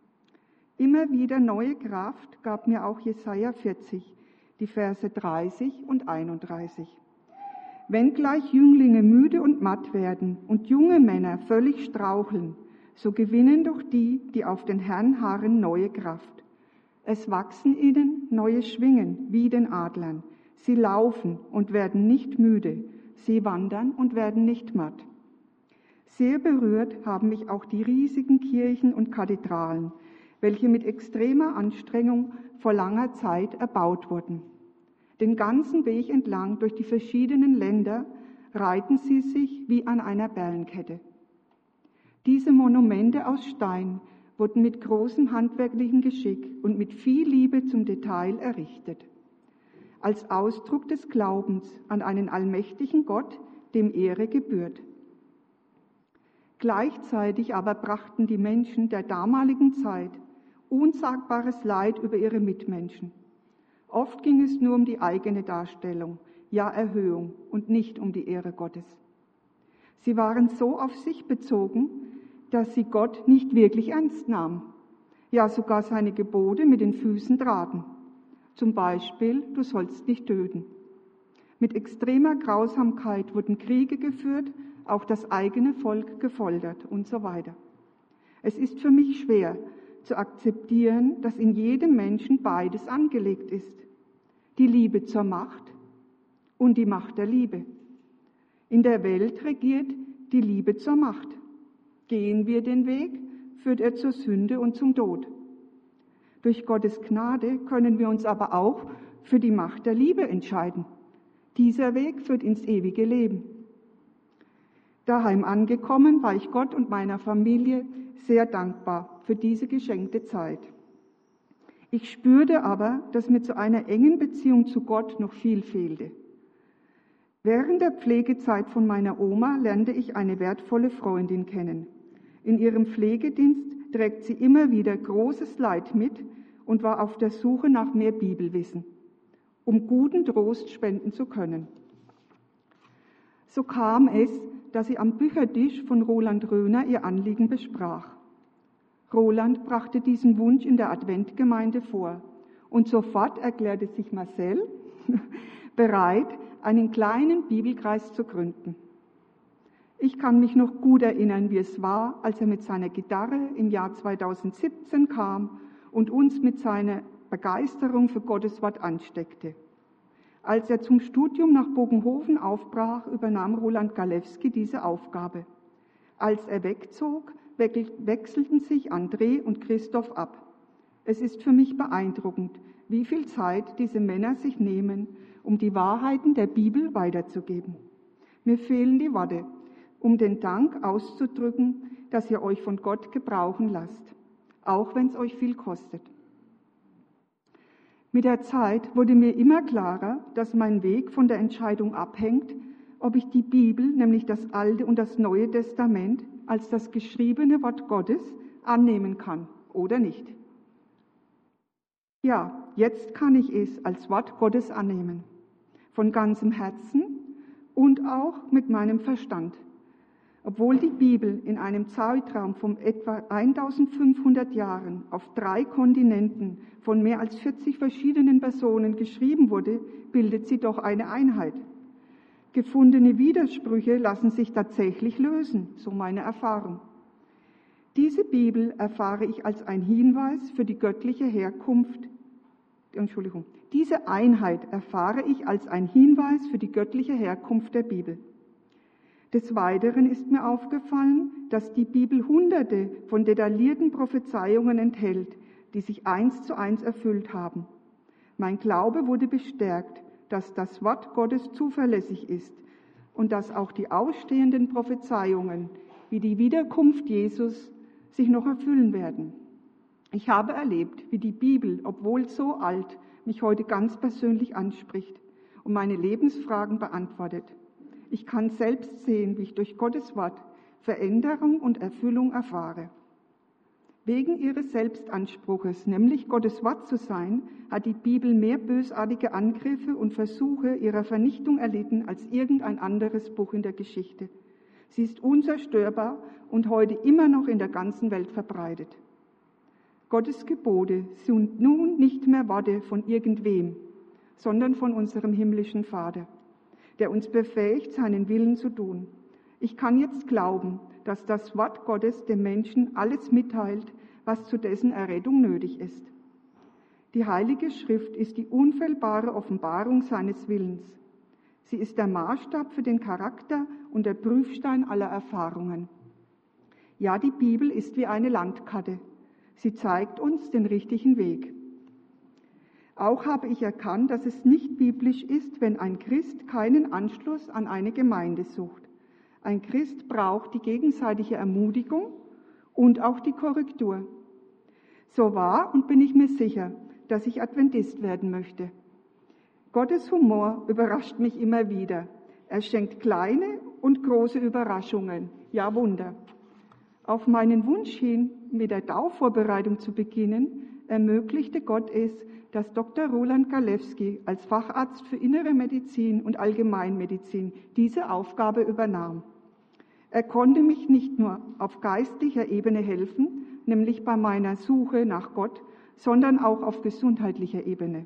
Immer wieder neue Kraft gab mir auch Jesaja 40, die Verse 30 und 31. Wenn gleich Jünglinge müde und matt werden und junge Männer völlig straucheln, so gewinnen doch die, die auf den Herrn harren, neue Kraft. Es wachsen ihnen neue Schwingen wie den Adlern. Sie laufen und werden nicht müde. Sie wandern und werden nicht matt. Sehr berührt haben mich auch die riesigen Kirchen und Kathedralen, welche mit extremer Anstrengung vor langer Zeit erbaut wurden. Den ganzen Weg entlang durch die verschiedenen Länder reihten sie sich wie an einer Perlenkette. Diese Monumente aus Stein wurden mit großem handwerklichen Geschick und mit viel Liebe zum Detail errichtet. Als Ausdruck des Glaubens an einen allmächtigen Gott, dem Ehre gebührt. Gleichzeitig aber brachten die Menschen der damaligen Zeit unsagbares Leid über ihre Mitmenschen. Oft ging es nur um die eigene Darstellung, ja Erhöhung und nicht um die Ehre Gottes. Sie waren so auf sich bezogen, dass sie Gott nicht wirklich ernst nahmen, ja sogar seine Gebote mit den Füßen traten. Zum Beispiel, du sollst nicht töten. Mit extremer Grausamkeit wurden Kriege geführt, auch das eigene Volk gefoltert und so weiter. Es ist für mich schwer zu akzeptieren, dass in jedem Menschen beides angelegt ist. Die Liebe zur Macht und die Macht der Liebe. In der Welt regiert die Liebe zur Macht. Gehen wir den Weg, führt er zur Sünde und zum Tod. Durch Gottes Gnade können wir uns aber auch für die Macht der Liebe entscheiden. Dieser Weg führt ins ewige Leben. Daheim angekommen war ich Gott und meiner Familie sehr dankbar für diese geschenkte Zeit. Ich spürte aber, dass mir zu einer engen Beziehung zu Gott noch viel fehlte. Während der Pflegezeit von meiner Oma lernte ich eine wertvolle Freundin kennen. In ihrem Pflegedienst trägt sie immer wieder großes Leid mit und war auf der Suche nach mehr Bibelwissen, um guten Trost spenden zu können. So kam es, dass sie am Büchertisch von Roland Röhner ihr Anliegen besprach. Roland brachte diesen Wunsch in der Adventgemeinde vor und sofort erklärte sich Marcel bereit, einen kleinen Bibelkreis zu gründen. Ich kann mich noch gut erinnern, wie es war, als er mit seiner Gitarre im Jahr 2017 kam und uns mit seiner Begeisterung für Gottes Wort ansteckte. Als er zum Studium nach Bogenhofen aufbrach, übernahm Roland Galewski diese Aufgabe. Als er wegzog, wechselten sich André und Christoph ab. Es ist für mich beeindruckend, wie viel Zeit diese Männer sich nehmen, um die Wahrheiten der Bibel weiterzugeben. Mir fehlen die Worte, um den Dank auszudrücken, dass ihr euch von Gott gebrauchen lasst, auch wenn es euch viel kostet. Mit der Zeit wurde mir immer klarer, dass mein Weg von der Entscheidung abhängt, ob ich die Bibel, nämlich das Alte und das Neue Testament, als das geschriebene Wort Gottes annehmen kann oder nicht. Ja, jetzt kann ich es als Wort Gottes annehmen, von ganzem Herzen und auch mit meinem Verstand. Obwohl die Bibel in einem Zeitraum von etwa 1500 Jahren auf 3 Kontinenten von mehr als 40 verschiedenen Personen geschrieben wurde, bildet sie doch eine Einheit. Gefundene Widersprüche lassen sich tatsächlich lösen, so meine Erfahrung. Diese Bibel erfahre ich als ein Hinweis für die göttliche Herkunft. Diese Einheit erfahre ich als ein Hinweis für die göttliche Herkunft der Bibel. Des Weiteren ist mir aufgefallen, dass die Bibel Hunderte von detaillierten Prophezeiungen enthält, die sich 1:1 erfüllt haben. Mein Glaube wurde bestärkt, dass das Wort Gottes zuverlässig ist und dass auch die ausstehenden Prophezeiungen, wie die Wiederkunft Jesus, sich noch erfüllen werden. Ich habe erlebt, wie die Bibel, obwohl so alt, mich heute ganz persönlich anspricht und meine Lebensfragen beantwortet. Ich kann selbst sehen, wie ich durch Gottes Wort Veränderung und Erfüllung erfahre. Wegen ihres Selbstanspruches, nämlich Gottes Wort zu sein, hat die Bibel mehr bösartige Angriffe und Versuche ihrer Vernichtung erlitten als irgendein anderes Buch in der Geschichte. Sie ist unzerstörbar und heute immer noch in der ganzen Welt verbreitet. Gottes Gebote sind nun nicht mehr Worte von irgendwem, sondern von unserem himmlischen Vater, der uns befähigt, seinen Willen zu tun. Ich kann jetzt glauben, dass das Wort Gottes dem Menschen alles mitteilt, was zu dessen Errettung nötig ist. Die Heilige Schrift ist die unfehlbare Offenbarung seines Willens. Sie ist der Maßstab für den Charakter und der Prüfstein aller Erfahrungen. Ja, die Bibel ist wie eine Landkarte. Sie zeigt uns den richtigen Weg. Auch habe ich erkannt, dass es nicht biblisch ist, wenn ein Christ keinen Anschluss an eine Gemeinde sucht. Ein Christ braucht die gegenseitige Ermutigung und auch die Korrektur. So war und bin ich mir sicher, dass ich Adventist werden möchte. Gottes Humor überrascht mich immer wieder. Er schenkt kleine und große Überraschungen, ja Wunder. Auf meinen Wunsch hin, mit der Taufvorbereitung zu beginnen, ermöglichte Gott es, dass Dr. Roland Galewski als Facharzt für Innere Medizin und Allgemeinmedizin diese Aufgabe übernahm. Er konnte mich nicht nur auf geistlicher Ebene helfen, nämlich bei meiner Suche nach Gott, sondern auch auf gesundheitlicher Ebene.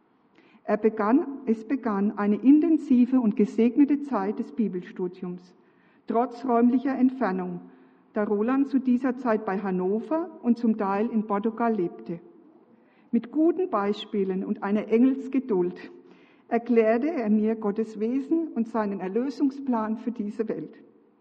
Es begann eine intensive und gesegnete Zeit des Bibelstudiums, trotz räumlicher Entfernung, da Roland zu dieser Zeit bei Hannover und zum Teil in Portugal lebte. Mit guten Beispielen und einer Engelsgeduld erklärte er mir Gottes Wesen und seinen Erlösungsplan für diese Welt.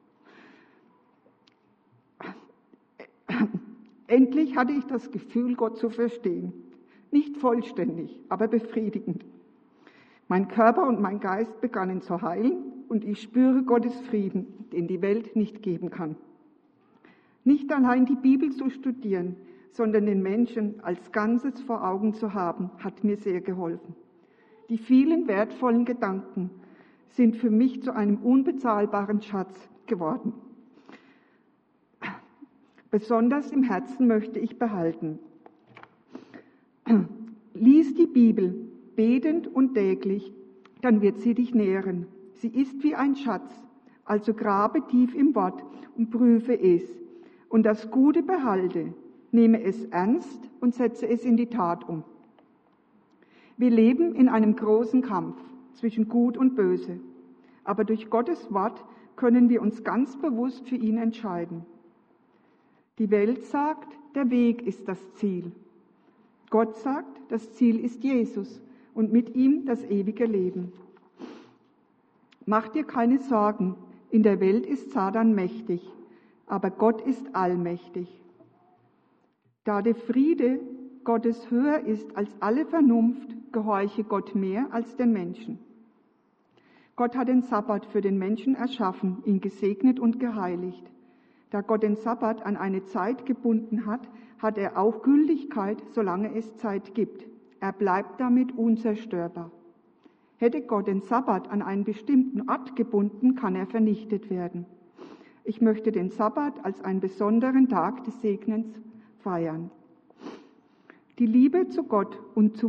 Endlich hatte ich das Gefühl, Gott zu verstehen. Nicht vollständig, aber befriedigend. Mein Körper und mein Geist begannen zu heilen und ich spüre Gottes Frieden, den die Welt nicht geben kann. Nicht allein die Bibel zu studieren, sondern den Menschen als Ganzes vor Augen zu haben, hat mir sehr geholfen. Die vielen wertvollen Gedanken sind für mich zu einem unbezahlbaren Schatz geworden. Besonders im Herzen möchte ich behalten. Lies die Bibel betend und täglich, dann wird sie dich nähren. Sie ist wie ein Schatz, also grabe tief im Wort und prüfe es. Und das Gute behalte, nehme es ernst und setze es in die Tat um. Wir leben in einem großen Kampf zwischen Gut und Böse, aber durch Gottes Wort können wir uns ganz bewusst für ihn entscheiden. Die Welt sagt, der Weg ist das Ziel. Gott sagt, das Ziel ist Jesus und mit ihm das ewige Leben. Mach dir keine Sorgen, in der Welt ist Satan mächtig, aber Gott ist allmächtig. Da der Friede Gottes höher ist als alle Vernunft, gehorche Gott mehr als den Menschen. Gott hat den Sabbat für den Menschen erschaffen, ihn gesegnet und geheiligt. Da Gott den Sabbat an eine Zeit gebunden hat, hat er auch Gültigkeit, solange es Zeit gibt. Er bleibt damit unzerstörbar. Hätte Gott den Sabbat an einen bestimmten Ort gebunden, kann er vernichtet werden. Ich möchte den Sabbat als einen besonderen Tag des Segnens feiern. Die Liebe zu Gott und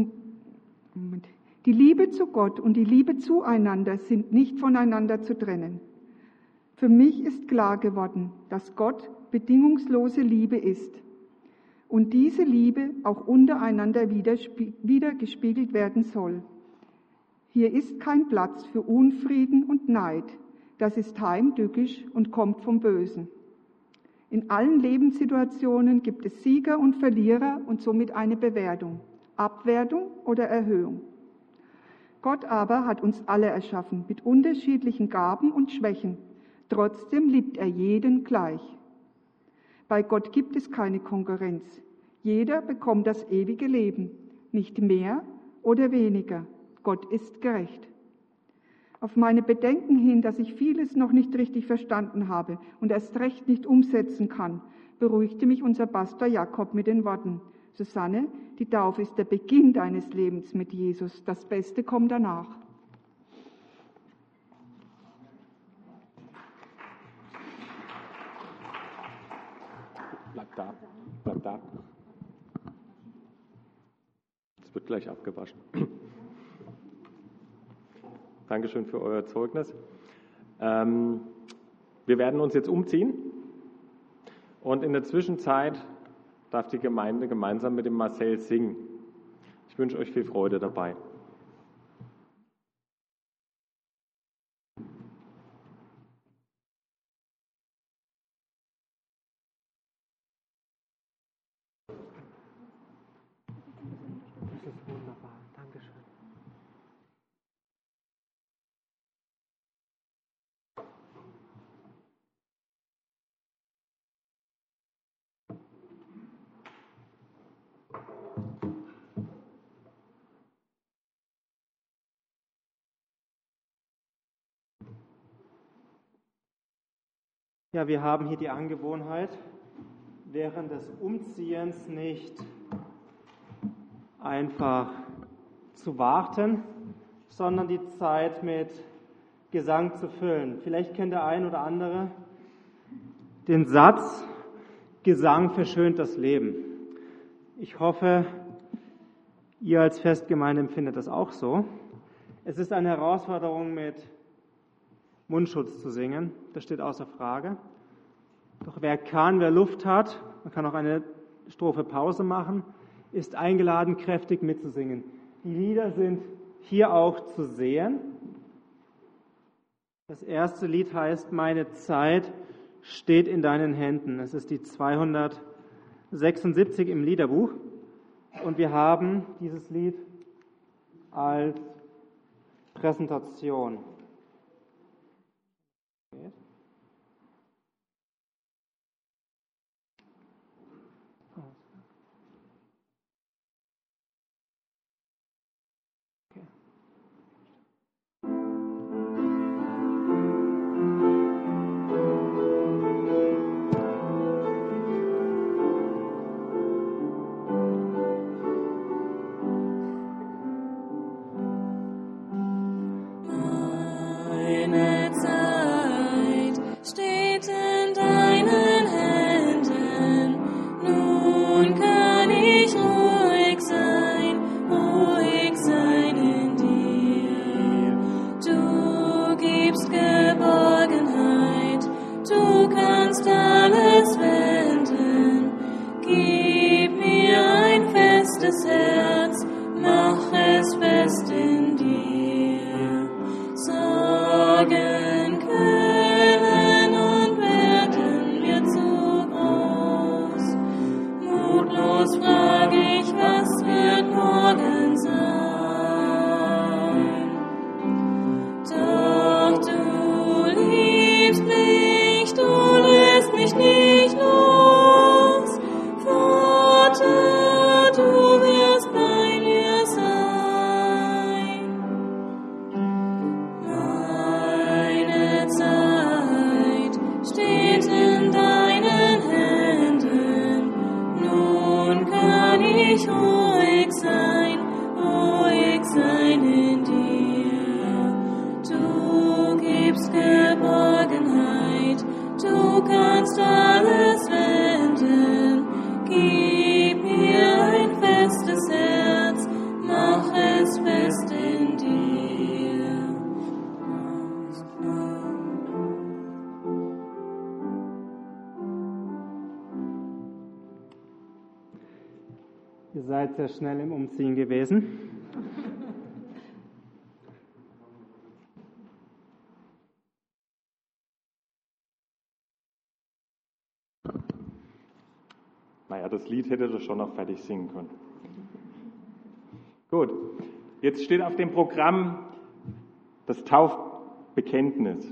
die Liebe zueinander sind nicht voneinander zu trennen. Für mich ist klar geworden, dass Gott bedingungslose Liebe ist und diese Liebe auch untereinander widergespiegelt werden soll. Hier ist kein Platz für Unfrieden und Neid. Das ist heimtückisch und kommt vom Bösen. In allen Lebenssituationen gibt es Sieger und Verlierer und somit eine Bewertung, Abwertung oder Erhöhung. Gott aber hat uns alle erschaffen mit unterschiedlichen Gaben und Schwächen. Trotzdem liebt er jeden gleich. Bei Gott gibt es keine Konkurrenz. Jeder bekommt das ewige Leben, nicht mehr oder weniger. Gott ist gerecht. Auf meine Bedenken hin, dass ich vieles noch nicht richtig verstanden habe und erst recht nicht umsetzen kann, beruhigte mich unser Pastor Jakob mit den Worten: Susanne, die Taufe ist der Beginn deines Lebens mit Jesus. Das Beste kommt danach. Bleib da, bleib da. Es wird gleich abgewaschen. Dankeschön für euer Zeugnis. Wir werden uns jetzt umziehen und in der Zwischenzeit darf die Gemeinde gemeinsam mit dem Marcel singen. Ich wünsche euch viel Freude dabei. Das ist wunderbar. Dankeschön. Ja, wir haben hier die Angewohnheit, während des Umziehens nicht einfach zu warten, sondern die Zeit mit Gesang zu füllen. Vielleicht kennt der ein oder andere den Satz: Gesang verschönt das Leben. Ich hoffe, ihr als Festgemeinde empfindet das auch so. Es ist eine Herausforderung, mit Mundschutz zu singen, das steht außer Frage. Doch wer kann, wer Luft hat, man kann auch eine Strophe Pause machen, ist eingeladen, kräftig mitzusingen. Die Lieder sind hier auch zu sehen. Das erste Lied heißt Meine Zeit steht in deinen Händen. Es ist die 276 im Liederbuch und wir haben dieses Lied als Präsentation. Meine Zeit steht in deinen Händen, nun kann ich ruhig sein in dir. Du gibst Geborgenheit, du kannst alles wenden, gib mir ein festes Herz, mach es fest in dir. Sorgen können und werden mir zu groß. Mutlos frage ich, was wird morgen sein? Doch du liebst mich, du lässt mich nicht los. Vater, du wirst bei mir sein. Meine Zeit steht in deinen Händen, nun kann ich ruhig sein in dir. Du gibst Geborgenheit, du kannst alles wenden, gib mir ein festes Herz, mach es fest in dir. Ihr seid sehr schnell im Umziehen gewesen. Naja, das Lied hätte er schon noch fertig singen können. Gut, jetzt steht auf dem Programm das Taufbekenntnis.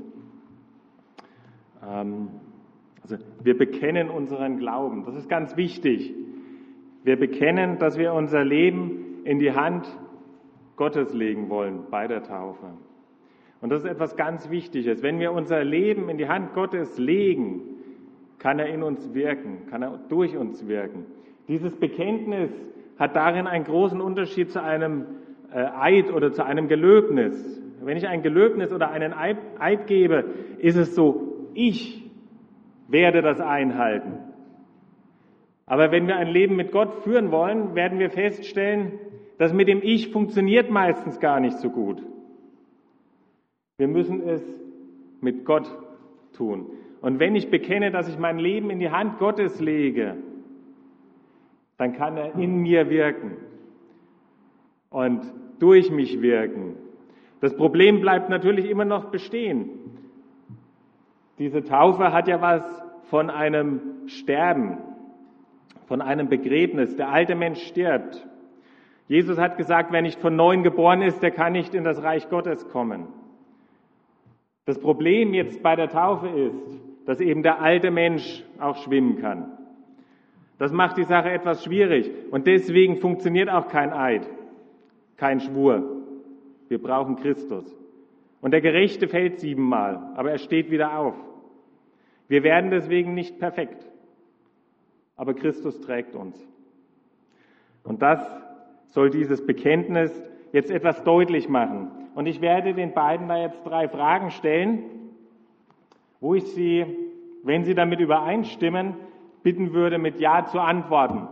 Also wir bekennen unseren Glauben. Das ist ganz wichtig. Wir bekennen, dass wir unser Leben in die Hand Gottes legen wollen bei der Taufe. Und das ist etwas ganz Wichtiges. Wenn wir unser Leben in die Hand Gottes legen, kann er in uns wirken, kann er durch uns wirken. Dieses Bekenntnis hat darin einen großen Unterschied zu einem Eid oder zu einem Gelöbnis. Wenn ich ein Gelöbnis oder einen Eid gebe, ist es so, ich werde das einhalten. Aber wenn wir ein Leben mit Gott führen wollen, werden wir feststellen, das mit dem Ich funktioniert meistens gar nicht so gut. Wir müssen es mit Gott tun. Und wenn ich bekenne, dass ich mein Leben in die Hand Gottes lege, dann kann er in mir wirken und durch mich wirken. Das Problem bleibt natürlich immer noch bestehen. Diese Taufe hat ja was von einem Sterben, von einem Begräbnis. Der alte Mensch stirbt. Jesus hat gesagt, wer nicht von neuem geboren ist, der kann nicht in das Reich Gottes kommen. Das Problem jetzt bei der Taufe ist, dass eben der alte Mensch auch schwimmen kann. Das macht die Sache etwas schwierig und deswegen funktioniert auch kein Eid, kein Schwur. Wir brauchen Christus. Und der Gerechte fällt 7-mal, aber er steht wieder auf. Wir werden deswegen nicht perfekt, aber Christus trägt uns. Und das soll dieses Bekenntnis jetzt etwas deutlich machen. Und ich werde den beiden da jetzt 3 Fragen stellen, wo ich Sie, wenn Sie damit übereinstimmen, bitten würde, mit Ja zu antworten.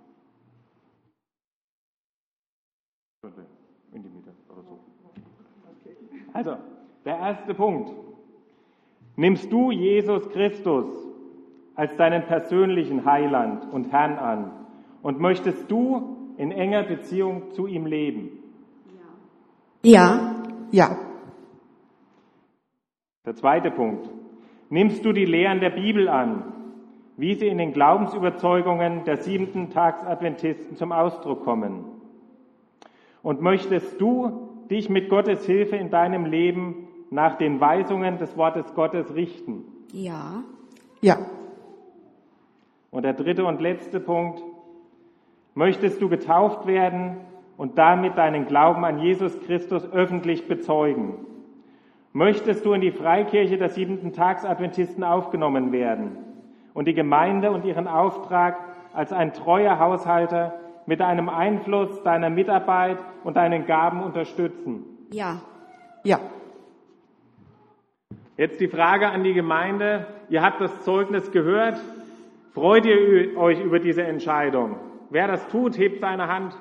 Also, der erste Punkt. Nimmst du Jesus Christus als deinen persönlichen Heiland und Herrn an und möchtest du in enger Beziehung zu ihm leben? Ja. Ja. Der zweite Punkt. Nimmst du die Lehren der Bibel an, wie sie in den Glaubensüberzeugungen der 7-Tags-Adventisten zum Ausdruck kommen? Und möchtest du dich mit Gottes Hilfe in deinem Leben nach den Weisungen des Wortes Gottes richten? Ja. Ja. Und der dritte und letzte Punkt. Möchtest du getauft werden und damit deinen Glauben an Jesus Christus öffentlich bezeugen? Möchtest du in die Freikirche der 7-Tags-Adventisten aufgenommen werden und die Gemeinde und ihren Auftrag als ein treuer Haushalter mit deinem Einfluss, deiner Mitarbeit und deinen Gaben unterstützen? Ja. Ja. Jetzt die Frage an die Gemeinde. Ihr habt das Zeugnis gehört. Freut ihr euch über diese Entscheidung? Wer das tut, hebt seine Hand.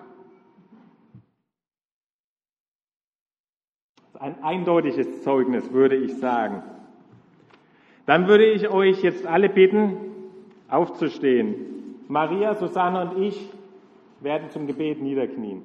Das ist ein eindeutiges Zeugnis, würde ich sagen. Dann würde ich euch jetzt alle bitten, aufzustehen. Maria, Susanne und ich werden zum Gebet niederknien.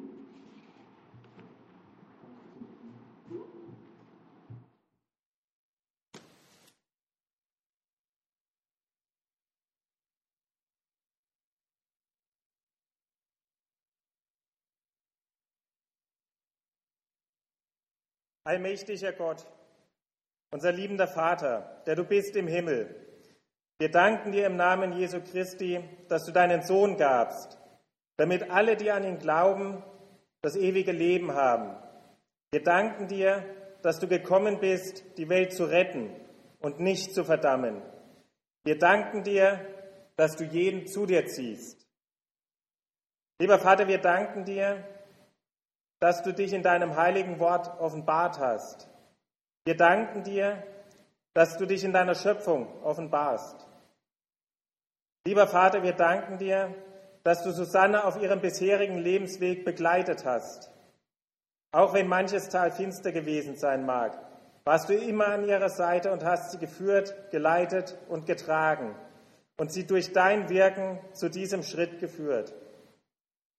Allmächtiger Gott, unser liebender Vater, der du bist im Himmel, wir danken dir im Namen Jesu Christi, dass du deinen Sohn gabst, damit alle, die an ihn glauben, das ewige Leben haben. Wir danken dir, dass du gekommen bist, die Welt zu retten und nicht zu verdammen. Wir danken dir, dass du jeden zu dir ziehst. Lieber Vater, wir danken dir, dass du dich in deinem heiligen Wort offenbart hast. Wir danken dir, dass du dich in deiner Schöpfung offenbarst. Lieber Vater, wir danken dir, dass du Susanne auf ihrem bisherigen Lebensweg begleitet hast. Auch wenn manches Tal finster gewesen sein mag, warst du immer an ihrer Seite und hast sie geführt, geleitet und getragen und sie durch dein Wirken zu diesem Schritt geführt.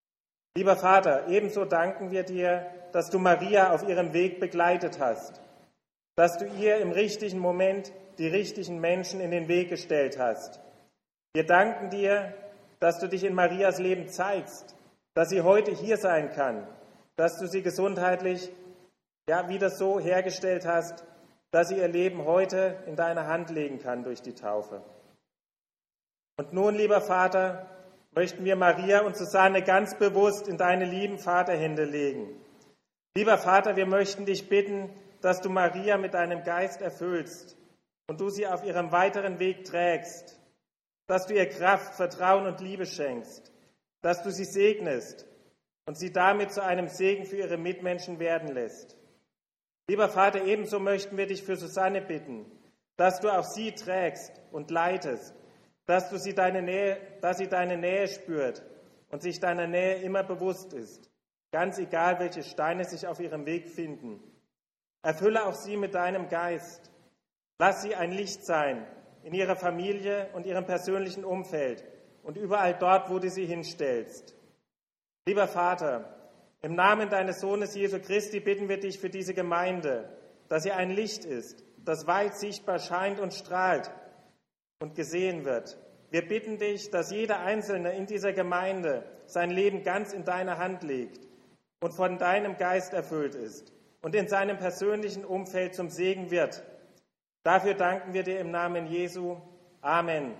Lieber Vater, ebenso danken wir dir, dass du Maria auf ihrem Weg begleitet hast, dass du ihr im richtigen Moment die richtigen Menschen in den Weg gestellt hast. Wir danken dir, dass du dich in Marias Leben zeigst, dass sie heute hier sein kann, dass du sie gesundheitlich wieder so hergestellt hast, dass sie ihr Leben heute in deine Hand legen kann durch die Taufe. Und nun, lieber Vater, möchten wir Maria und Susanne ganz bewusst in deine lieben Vaterhände legen. Lieber Vater, wir möchten dich bitten, dass du Maria mit deinem Geist erfüllst und du sie auf ihrem weiteren Weg trägst, dass du ihr Kraft, Vertrauen und Liebe schenkst, dass du sie segnest und sie damit zu einem Segen für ihre Mitmenschen werden lässt. Lieber Vater, ebenso möchten wir dich für Susanne bitten, dass du auch sie trägst und leitest, dass sie deine Nähe spürt und sich deiner Nähe immer bewusst ist, ganz egal, welche Steine sich auf ihrem Weg finden. Erfülle auch sie mit deinem Geist. Lass sie ein Licht sein in ihrer Familie und ihrem persönlichen Umfeld und überall dort, wo du sie hinstellst. Lieber Vater, im Namen deines Sohnes Jesu Christi bitten wir dich für diese Gemeinde, dass sie ein Licht ist, das weit sichtbar scheint und strahlt und gesehen wird. Wir bitten dich, dass jeder Einzelne in dieser Gemeinde sein Leben ganz in deine Hand legt und von deinem Geist erfüllt ist und in seinem persönlichen Umfeld zum Segen wird. Dafür danken wir dir im Namen Jesu. Amen.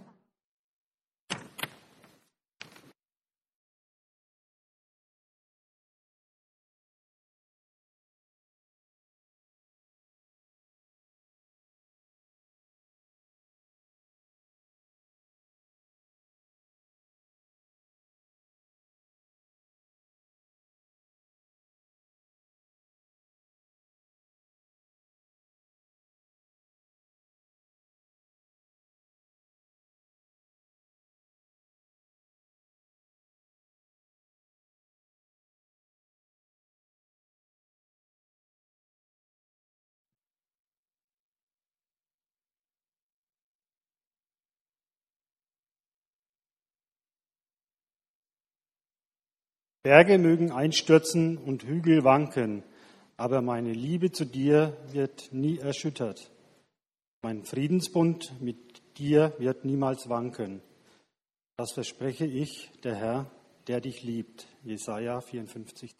Berge mögen einstürzen und Hügel wanken, aber meine Liebe zu dir wird nie erschüttert. Mein Friedensbund mit dir wird niemals wanken. Das verspreche ich, der Herr, der dich liebt. Jesaja 54,10.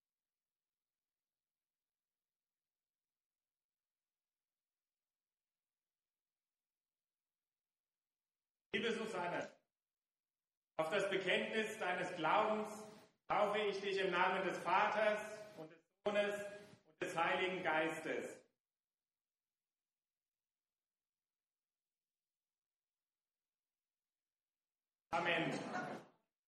Liebe Susanne, auf das Bekenntnis deines Glaubens taufe ich dich im Namen des Vaters und des Sohnes und des Heiligen Geistes. Amen.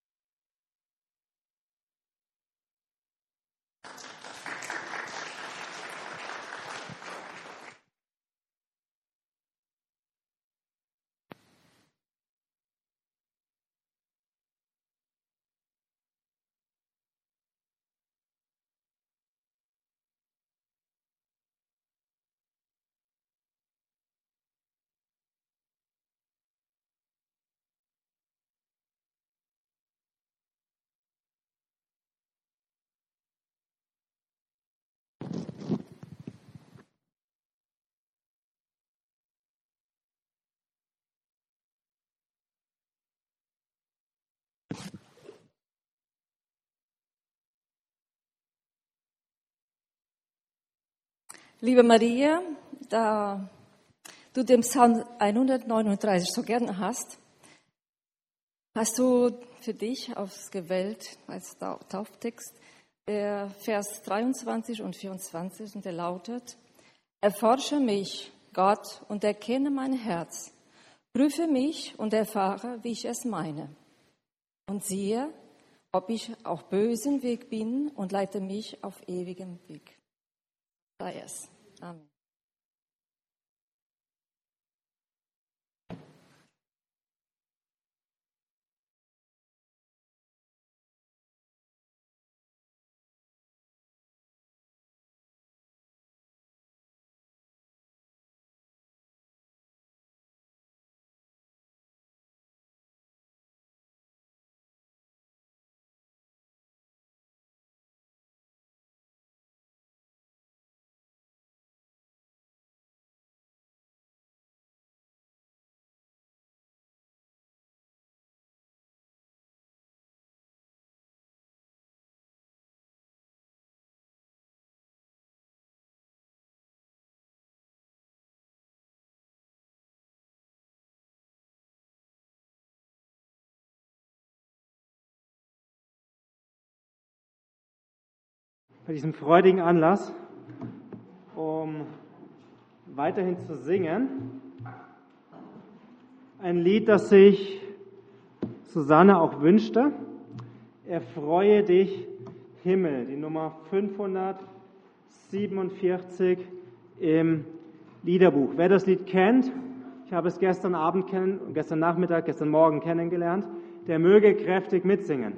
Liebe Maria, da du den Psalm 139 so gern hast du für dich ausgewählt als Tauftext Vers 23 und 24 und der lautet: Erforsche mich, Gott, und erkenne mein Herz. Prüfe mich und erfahre, wie ich es meine. Und siehe, ob ich auf bösem Weg bin und leite mich auf ewigem Weg. Sei es. Amen. bei diesem freudigen Anlass, um weiterhin zu singen. Ein Lied, das sich Susanne auch wünschte. Erfreue dich, Himmel, die Nummer 547 im Liederbuch. Wer das Lied kennt, ich habe es gestern Nachmittag, gestern Morgen kennengelernt, der möge kräftig mitsingen.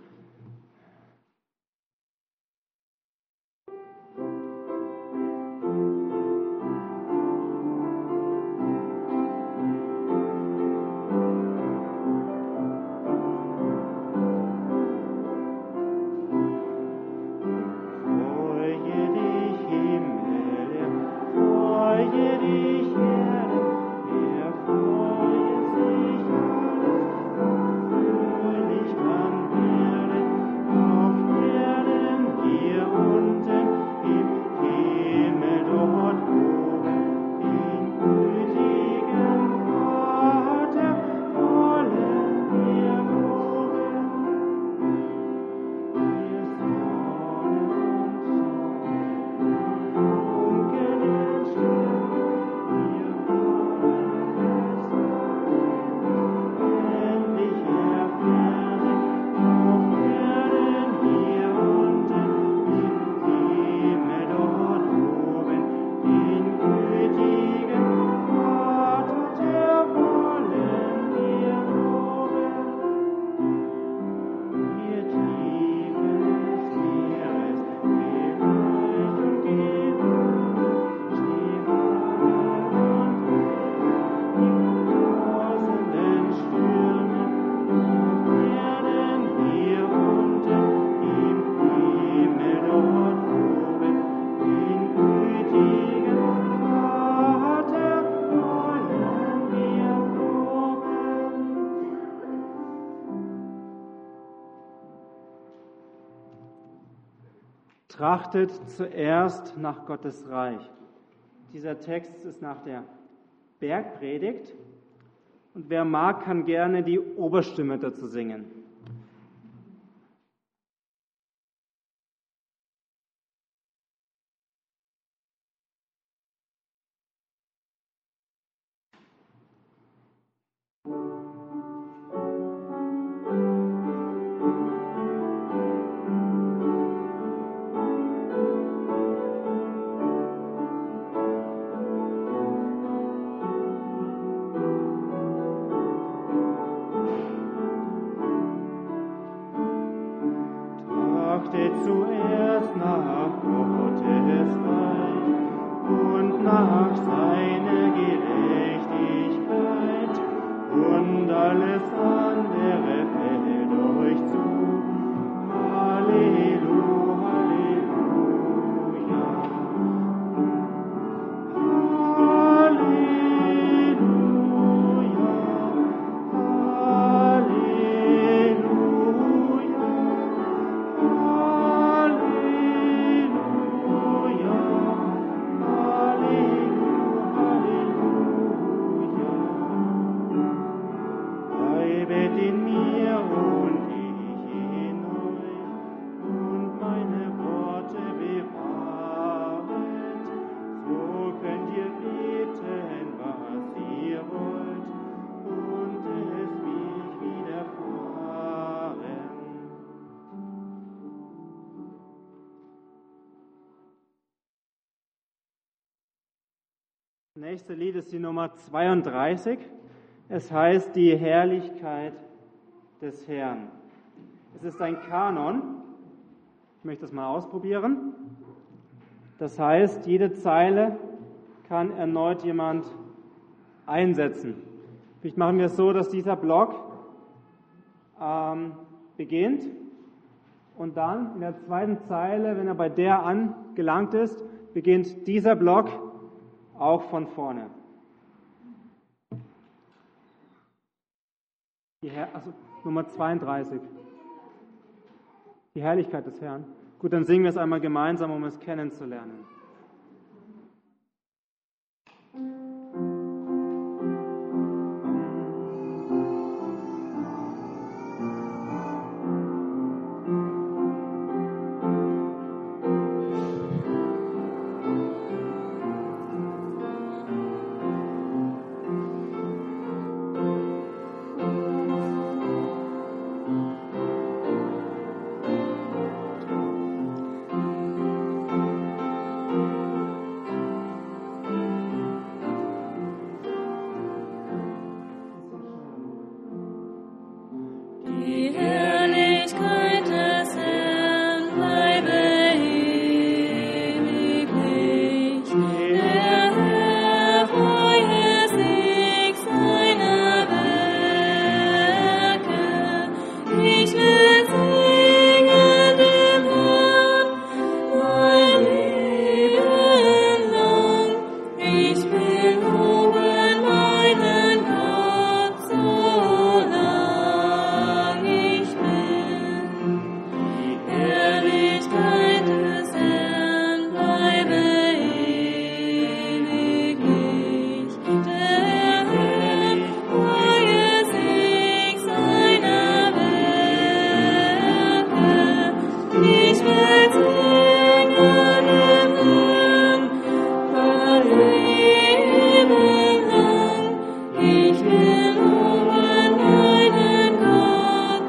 Trachtet zuerst nach Gottes Reich. Dieser Text ist nach der Bergpredigt und wer mag, kann gerne die Oberstimme dazu singen. Zuerst nach Gottes Reich und nach seiner Gerechtigkeit und alles andere fällt euch zu. Halleluja, Halleluja. Das nächste Lied ist die Nummer 32. Es heißt die Herrlichkeit des Herrn. Es ist ein Kanon. Ich möchte das mal ausprobieren. Das heißt, jede Zeile kann erneut jemand einsetzen. Vielleicht machen wir es so, dass dieser Block beginnt und dann in der zweiten Zeile, wenn er bei der angelangt ist, beginnt dieser Block auch von vorne. Nummer 32. Die Herrlichkeit des Herrn. Gut, dann singen wir es einmal gemeinsam, um es kennenzulernen. Die Herrlichkeit des Herrn bleibe ewiglich. Der Herr freue sich seiner Werke. Ich will singen dem Herrn mein Leben lang. Ich will loben meinen Gott, solang ich bin. Die Herrlichkeit des Herrn bleibe ewiglich. Der Herr freue sich seiner Werke. Ich will singen dem Herrn mein Leben lang. Ich will loben meinen Gott,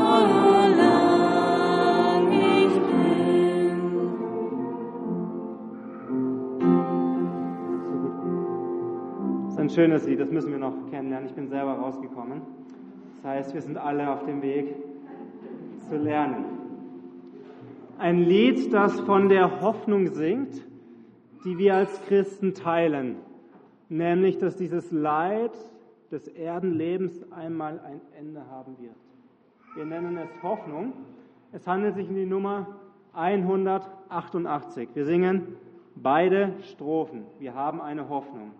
solang ich bin. Das ist ein schönes Lied, das müssen wir noch kennenlernen. Ich bin selber rausgekommen. Das heißt, wir sind alle auf dem Weg zu lernen. Ein Lied, das von der Hoffnung singt, die wir als Christen teilen. Nämlich, dass dieses Leid des Erdenlebens einmal ein Ende haben wird. Wir nennen es Hoffnung. Es handelt sich um die Nummer 188. Wir singen beide Strophen. Wir haben eine Hoffnung.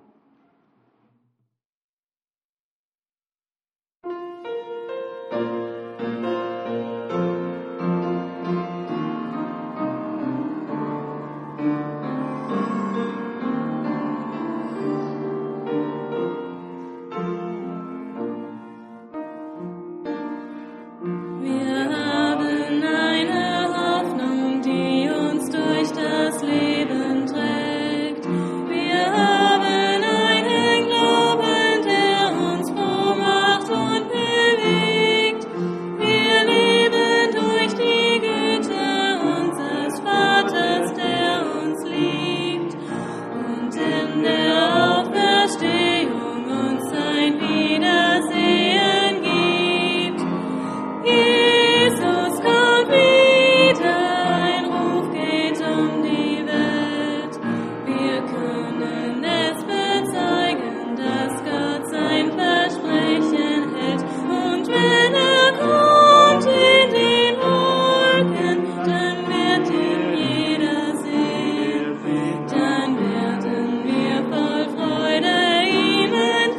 Wir haben eine Hoffnung, die uns durch das Leben trägt. Wir haben einen Glauben, der uns froh macht und bewegt. Wir leben durch die Güte unseres Vaters, der uns liebt und in der Auferstehung uns sein Wiedersehen gibt. Jesus kommt wieder, ein Ruf geht um die Welt. Wir können es bezeugen, dass Gott sein Versprechen hält. Und wenn er kommt in den Wolken, dann wird ihn jeder sehen. Dann werden wir voll Freude ihm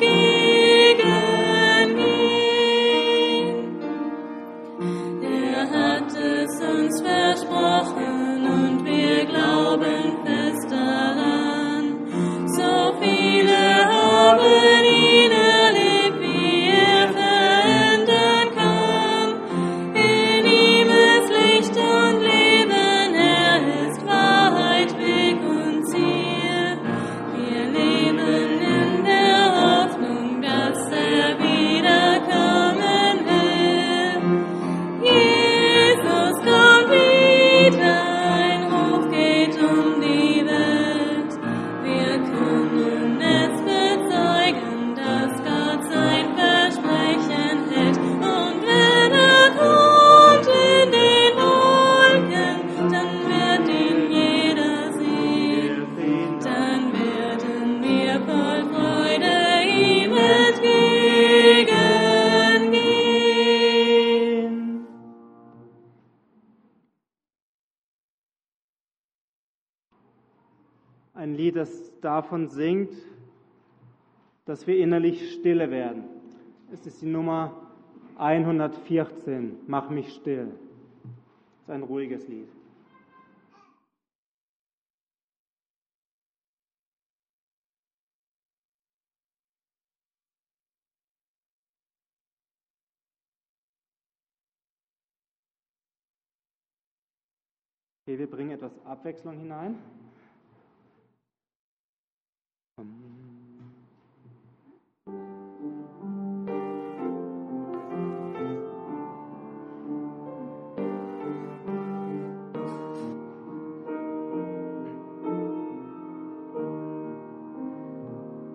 entgegengehen. Er hat es uns versprochen und wir glauben fest daran. So viele haben ihn erlebt, wie er verändern kann. In ihm ist Licht und Leben, er ist Wahrheit, Weg und Ziel. Wir leben in der Hoffnung, dass er wiederkommen will. Jesus kommt wieder, ein Ruf geht um die Welt. Wir können es bezeugen, dass Gott sein Versprechen hält. Und wenn er kommt in den Wolken, dann wird ihn jeder sehen. Dann werden wir voll Freude ihm entgegengehen. Ein Lied, das davon singt, dass wir innerlich stille werden. Es ist die Nummer 114, Mach mich still. Es ist ein ruhiges Lied. Okay, wir bringen etwas Abwechslung hinein.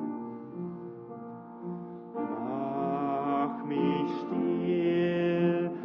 Mach mich still,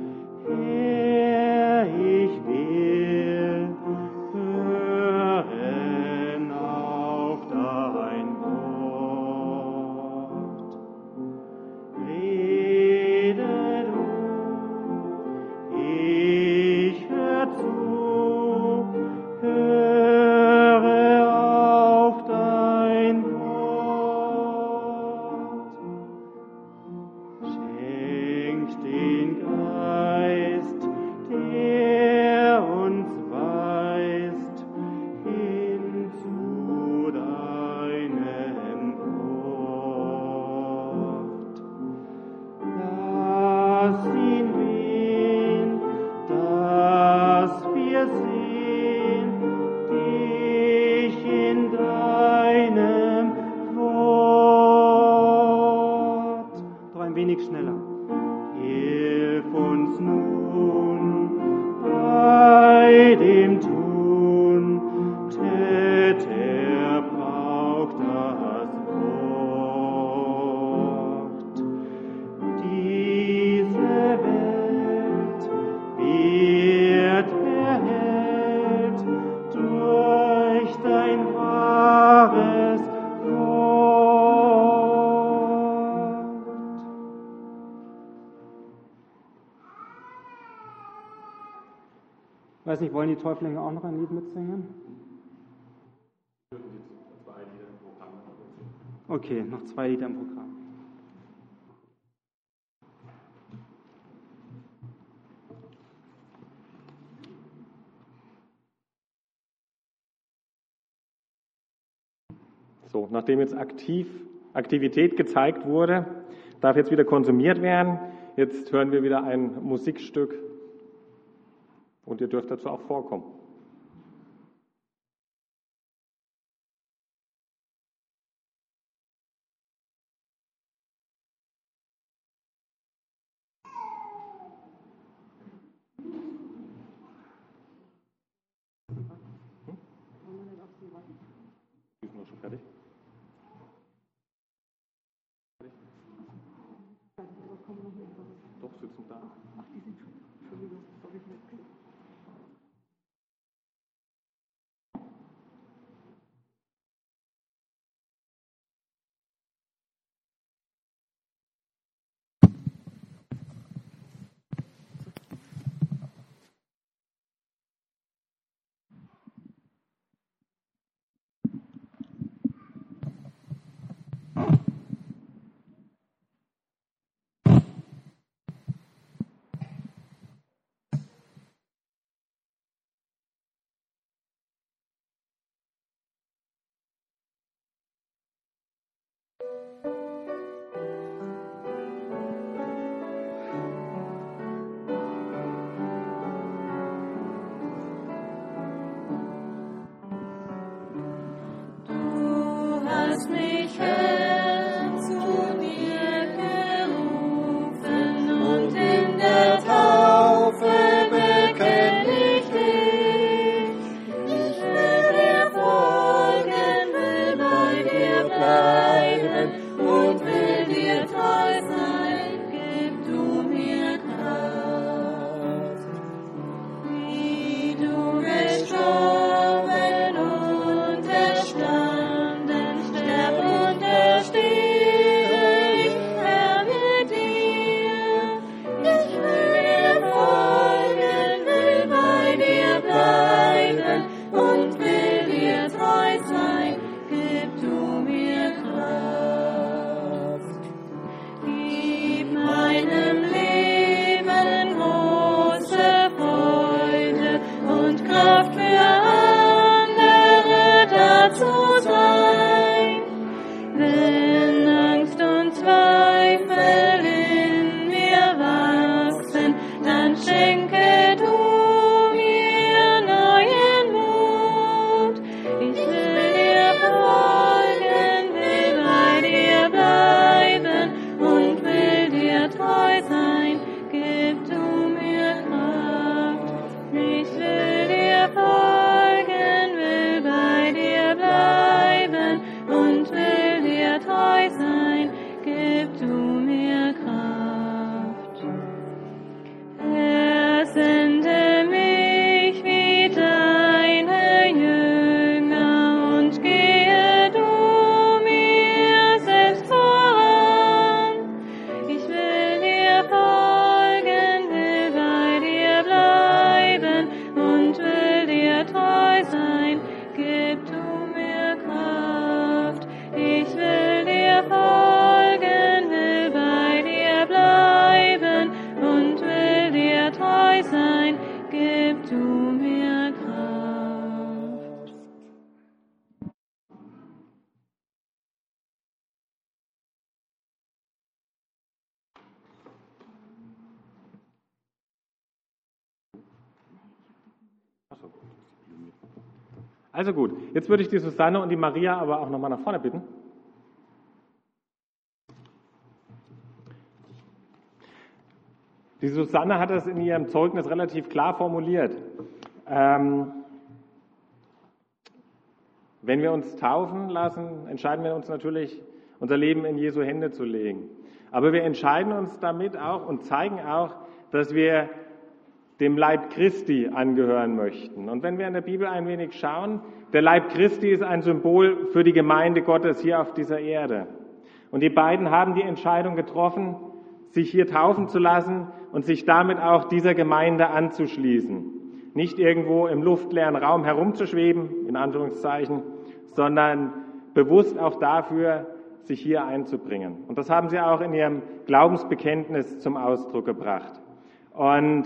wenig schneller. Hilf uns nun bei dem Tun, tät er braucht das Wort. Diese Welt wird erhellt durch dein wahres Wort. Weiß nicht, wollen die Täuflinge auch noch ein Lied mitsingen? Okay, noch 2 Lieder im Programm. So, nachdem jetzt Aktivität gezeigt wurde, darf jetzt wieder konsumiert werden. Jetzt hören wir wieder ein Musikstück und ihr dürft dazu auch vorkommen. Sind wir schon fertig? Doch, sitzen da. Ach, die sind schon. Entschuldigung, sorry. Also gut, jetzt würde ich die Susanne und die Maria aber auch nochmal nach vorne bitten. Die Susanne hat das in ihrem Zeugnis relativ klar formuliert. Wenn wir uns taufen lassen, entscheiden wir uns natürlich, unser Leben in Jesu Hände zu legen. Aber wir entscheiden uns damit auch und zeigen auch, dass wir dem Leib Christi angehören möchten. Und wenn wir in der Bibel ein wenig schauen, der Leib Christi ist ein Symbol für die Gemeinde Gottes hier auf dieser Erde. Und die beiden haben die Entscheidung getroffen, sich hier taufen zu lassen und sich damit auch dieser Gemeinde anzuschließen. Nicht irgendwo im luftleeren Raum herumzuschweben, in Anführungszeichen, sondern bewusst auch dafür, sich hier einzubringen. Und das haben sie auch in ihrem Glaubensbekenntnis zum Ausdruck gebracht. Und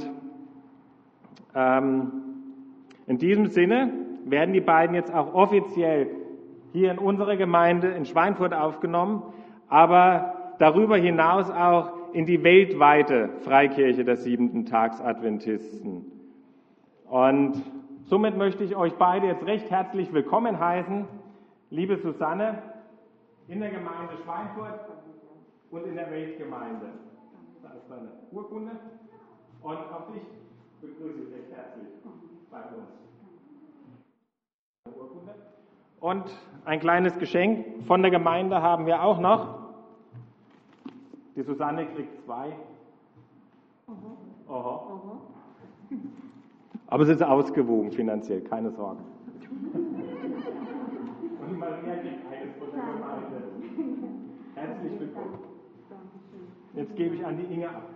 in diesem Sinne werden die beiden jetzt auch offiziell hier in unsere Gemeinde in Schweinfurt aufgenommen, aber darüber hinaus auch in die weltweite Freikirche der Siebenten-Tags-Adventisten. Und somit möchte ich euch beide jetzt recht herzlich willkommen heißen, liebe Susanne, in der Gemeinde Schweinfurt und in der Weltgemeinde. Da ist deine Urkunde und auch dich begrüße ich recht herzlich bei uns. Urkunde. Und ein kleines Geschenk von der Gemeinde haben wir auch noch. Die Susanne kriegt 2. Aha. Aber es ist ausgewogen finanziell, keine Sorge. Und die Maria kriegt eines von der Gemeinde. Herzlich willkommen. Jetzt gebe ich an die Inge ab.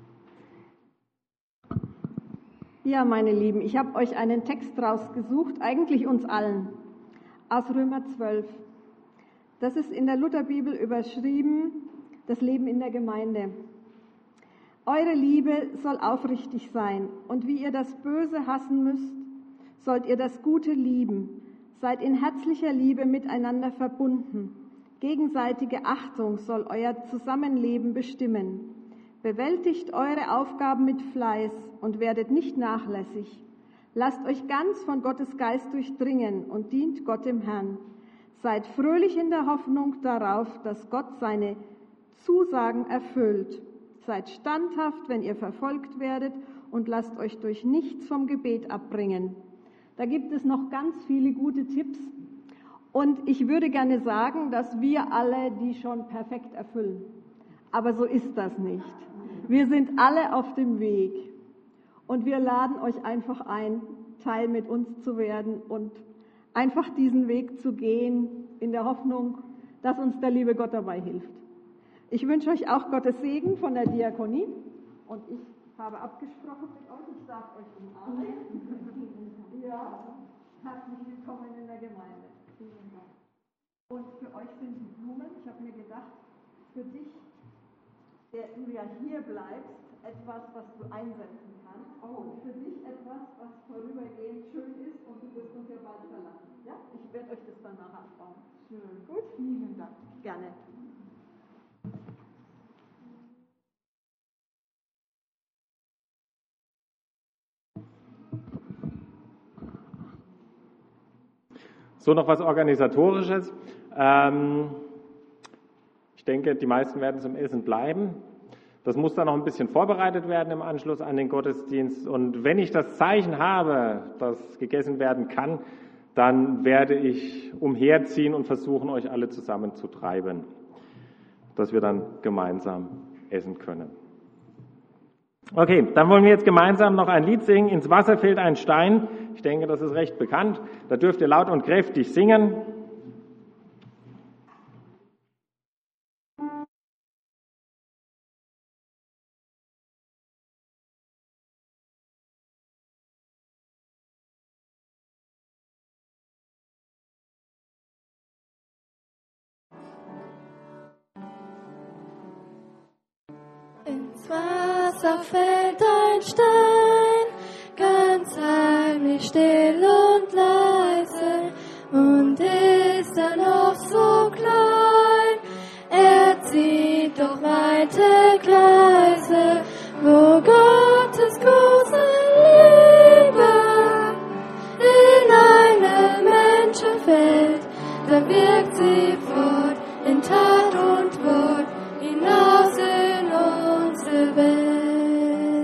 Ja, meine Lieben, ich habe euch einen Text rausgesucht, eigentlich uns allen, aus Römer 12. Das ist in der Lutherbibel überschrieben, das Leben in der Gemeinde. Eure Liebe soll aufrichtig sein, und wie ihr das Böse hassen müsst, sollt ihr das Gute lieben. Seid in herzlicher Liebe miteinander verbunden. Gegenseitige Achtung soll euer Zusammenleben bestimmen. Bewältigt eure Aufgaben mit Fleiß und werdet nicht nachlässig. Lasst euch ganz von Gottes Geist durchdringen und dient Gott dem Herrn. Seid fröhlich in der Hoffnung darauf, dass Gott seine Zusagen erfüllt. Seid standhaft, wenn ihr verfolgt werdet, und lasst euch durch nichts vom Gebet abbringen. Da gibt es noch ganz viele gute Tipps. Und ich würde gerne sagen, dass wir alle die schon perfekt erfüllen. Aber so ist das nicht. Wir sind alle auf dem Weg. Und wir laden euch einfach ein, Teil mit uns zu werden und einfach diesen Weg zu gehen, in der Hoffnung, dass uns der liebe Gott dabei hilft. Ich wünsche euch auch Gottes Segen von der Diakonie. Und ich habe abgesprochen mit euch, ich darf euch umarmen. Ja, herzlich willkommen in der Gemeinde. Und für euch sind die Blumen, ich habe mir gedacht, für dich, der du ja hier bleibst, etwas, was du einsetzen kannst. Und für dich etwas, was vorübergehend schön ist, und du wirst uns ja bald verlassen. Ja? Ich werde euch das danach aufbauen. Schön. Gut, vielen Dank. Gerne. So, noch was Organisatorisches. Ich denke, die meisten werden zum Essen bleiben. Das muss dann noch ein bisschen vorbereitet werden im Anschluss an den Gottesdienst. Und wenn ich das Zeichen habe, dass gegessen werden kann, dann werde ich umherziehen und versuchen, euch alle zusammenzutreiben, dass wir dann gemeinsam essen können. Okay, dann wollen wir jetzt gemeinsam noch ein Lied singen. Ins Wasser fällt ein Stein. Ich denke, das ist recht bekannt. Da dürft ihr laut und kräftig singen. Ins Wasser fällt ein Stein, ganz heimlich, still und leise, und ist er noch so klein, er zieht doch weite Gleise, wo Gottes große Liebe in einem Menschen fällt, da wirkt sie fort in Tat und Wort hinaus in unsere Welt.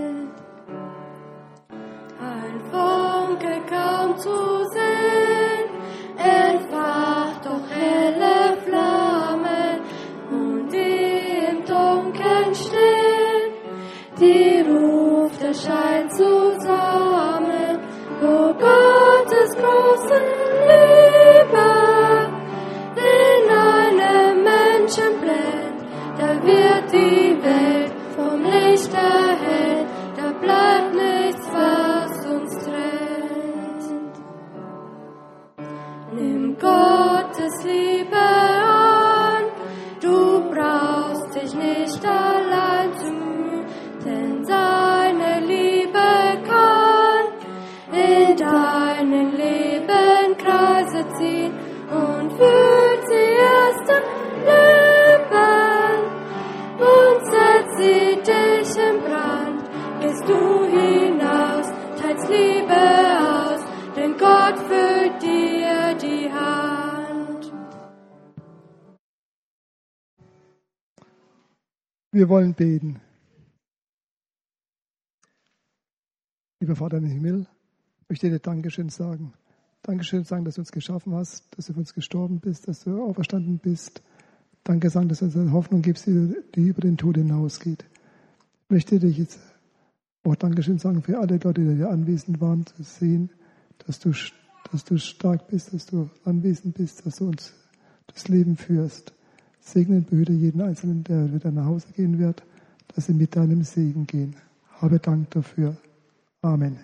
die ruft, erscheint zusammen, wo Gottes große Liebe in einem Menschen brennt, da wird die Welt vom Licht erhellt, da bleibt nichts, was uns trennt. Nimm Gottes Liebe an, du brauchst dich nicht allein zu mühen, denn seine Liebe kann in deinen Leben Kreise ziehen und fühlt sie erst im Leben und setzt sie dich in Brand. Gehst du hinaus, teilst Liebe aus, denn Gott füllt dir die Hand. Wir wollen beten. Lieber Vater im Himmel, ich möchte dir Dankeschön sagen. Dankeschön sagen, dass du uns geschaffen hast, dass du für uns gestorben bist, dass du auferstanden bist. Danke sagen, dass du uns eine Hoffnung gibst, die über den Tod hinausgeht. Ich möchte dich jetzt auch Dankeschön sagen für alle Leute, die hier anwesend waren, zu sehen, dass du stark bist, dass du anwesend bist, dass du uns das Leben führst. Segne und behüte jeden Einzelnen, der wieder nach Hause gehen wird, dass sie mit deinem Segen gehen. Habe Dank dafür. Amen.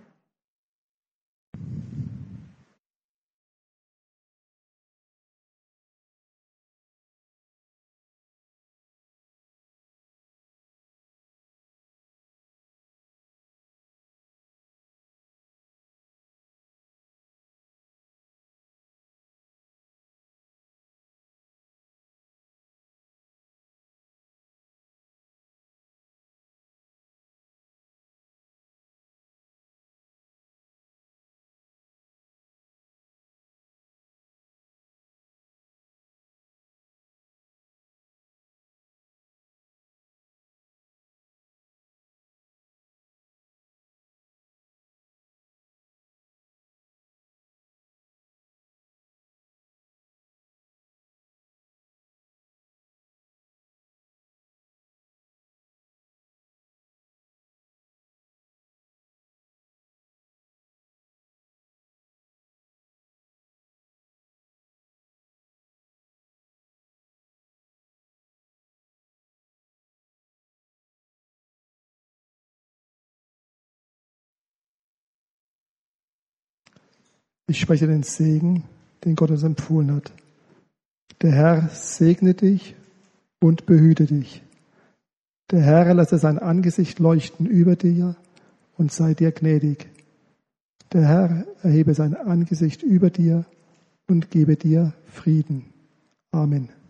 Ich spreche den Segen, den Gott uns empfohlen hat. Der Herr segne dich und behüte dich. Der Herr lasse sein Angesicht leuchten über dir und sei dir gnädig. Der Herr erhebe sein Angesicht über dir und gebe dir Frieden. Amen.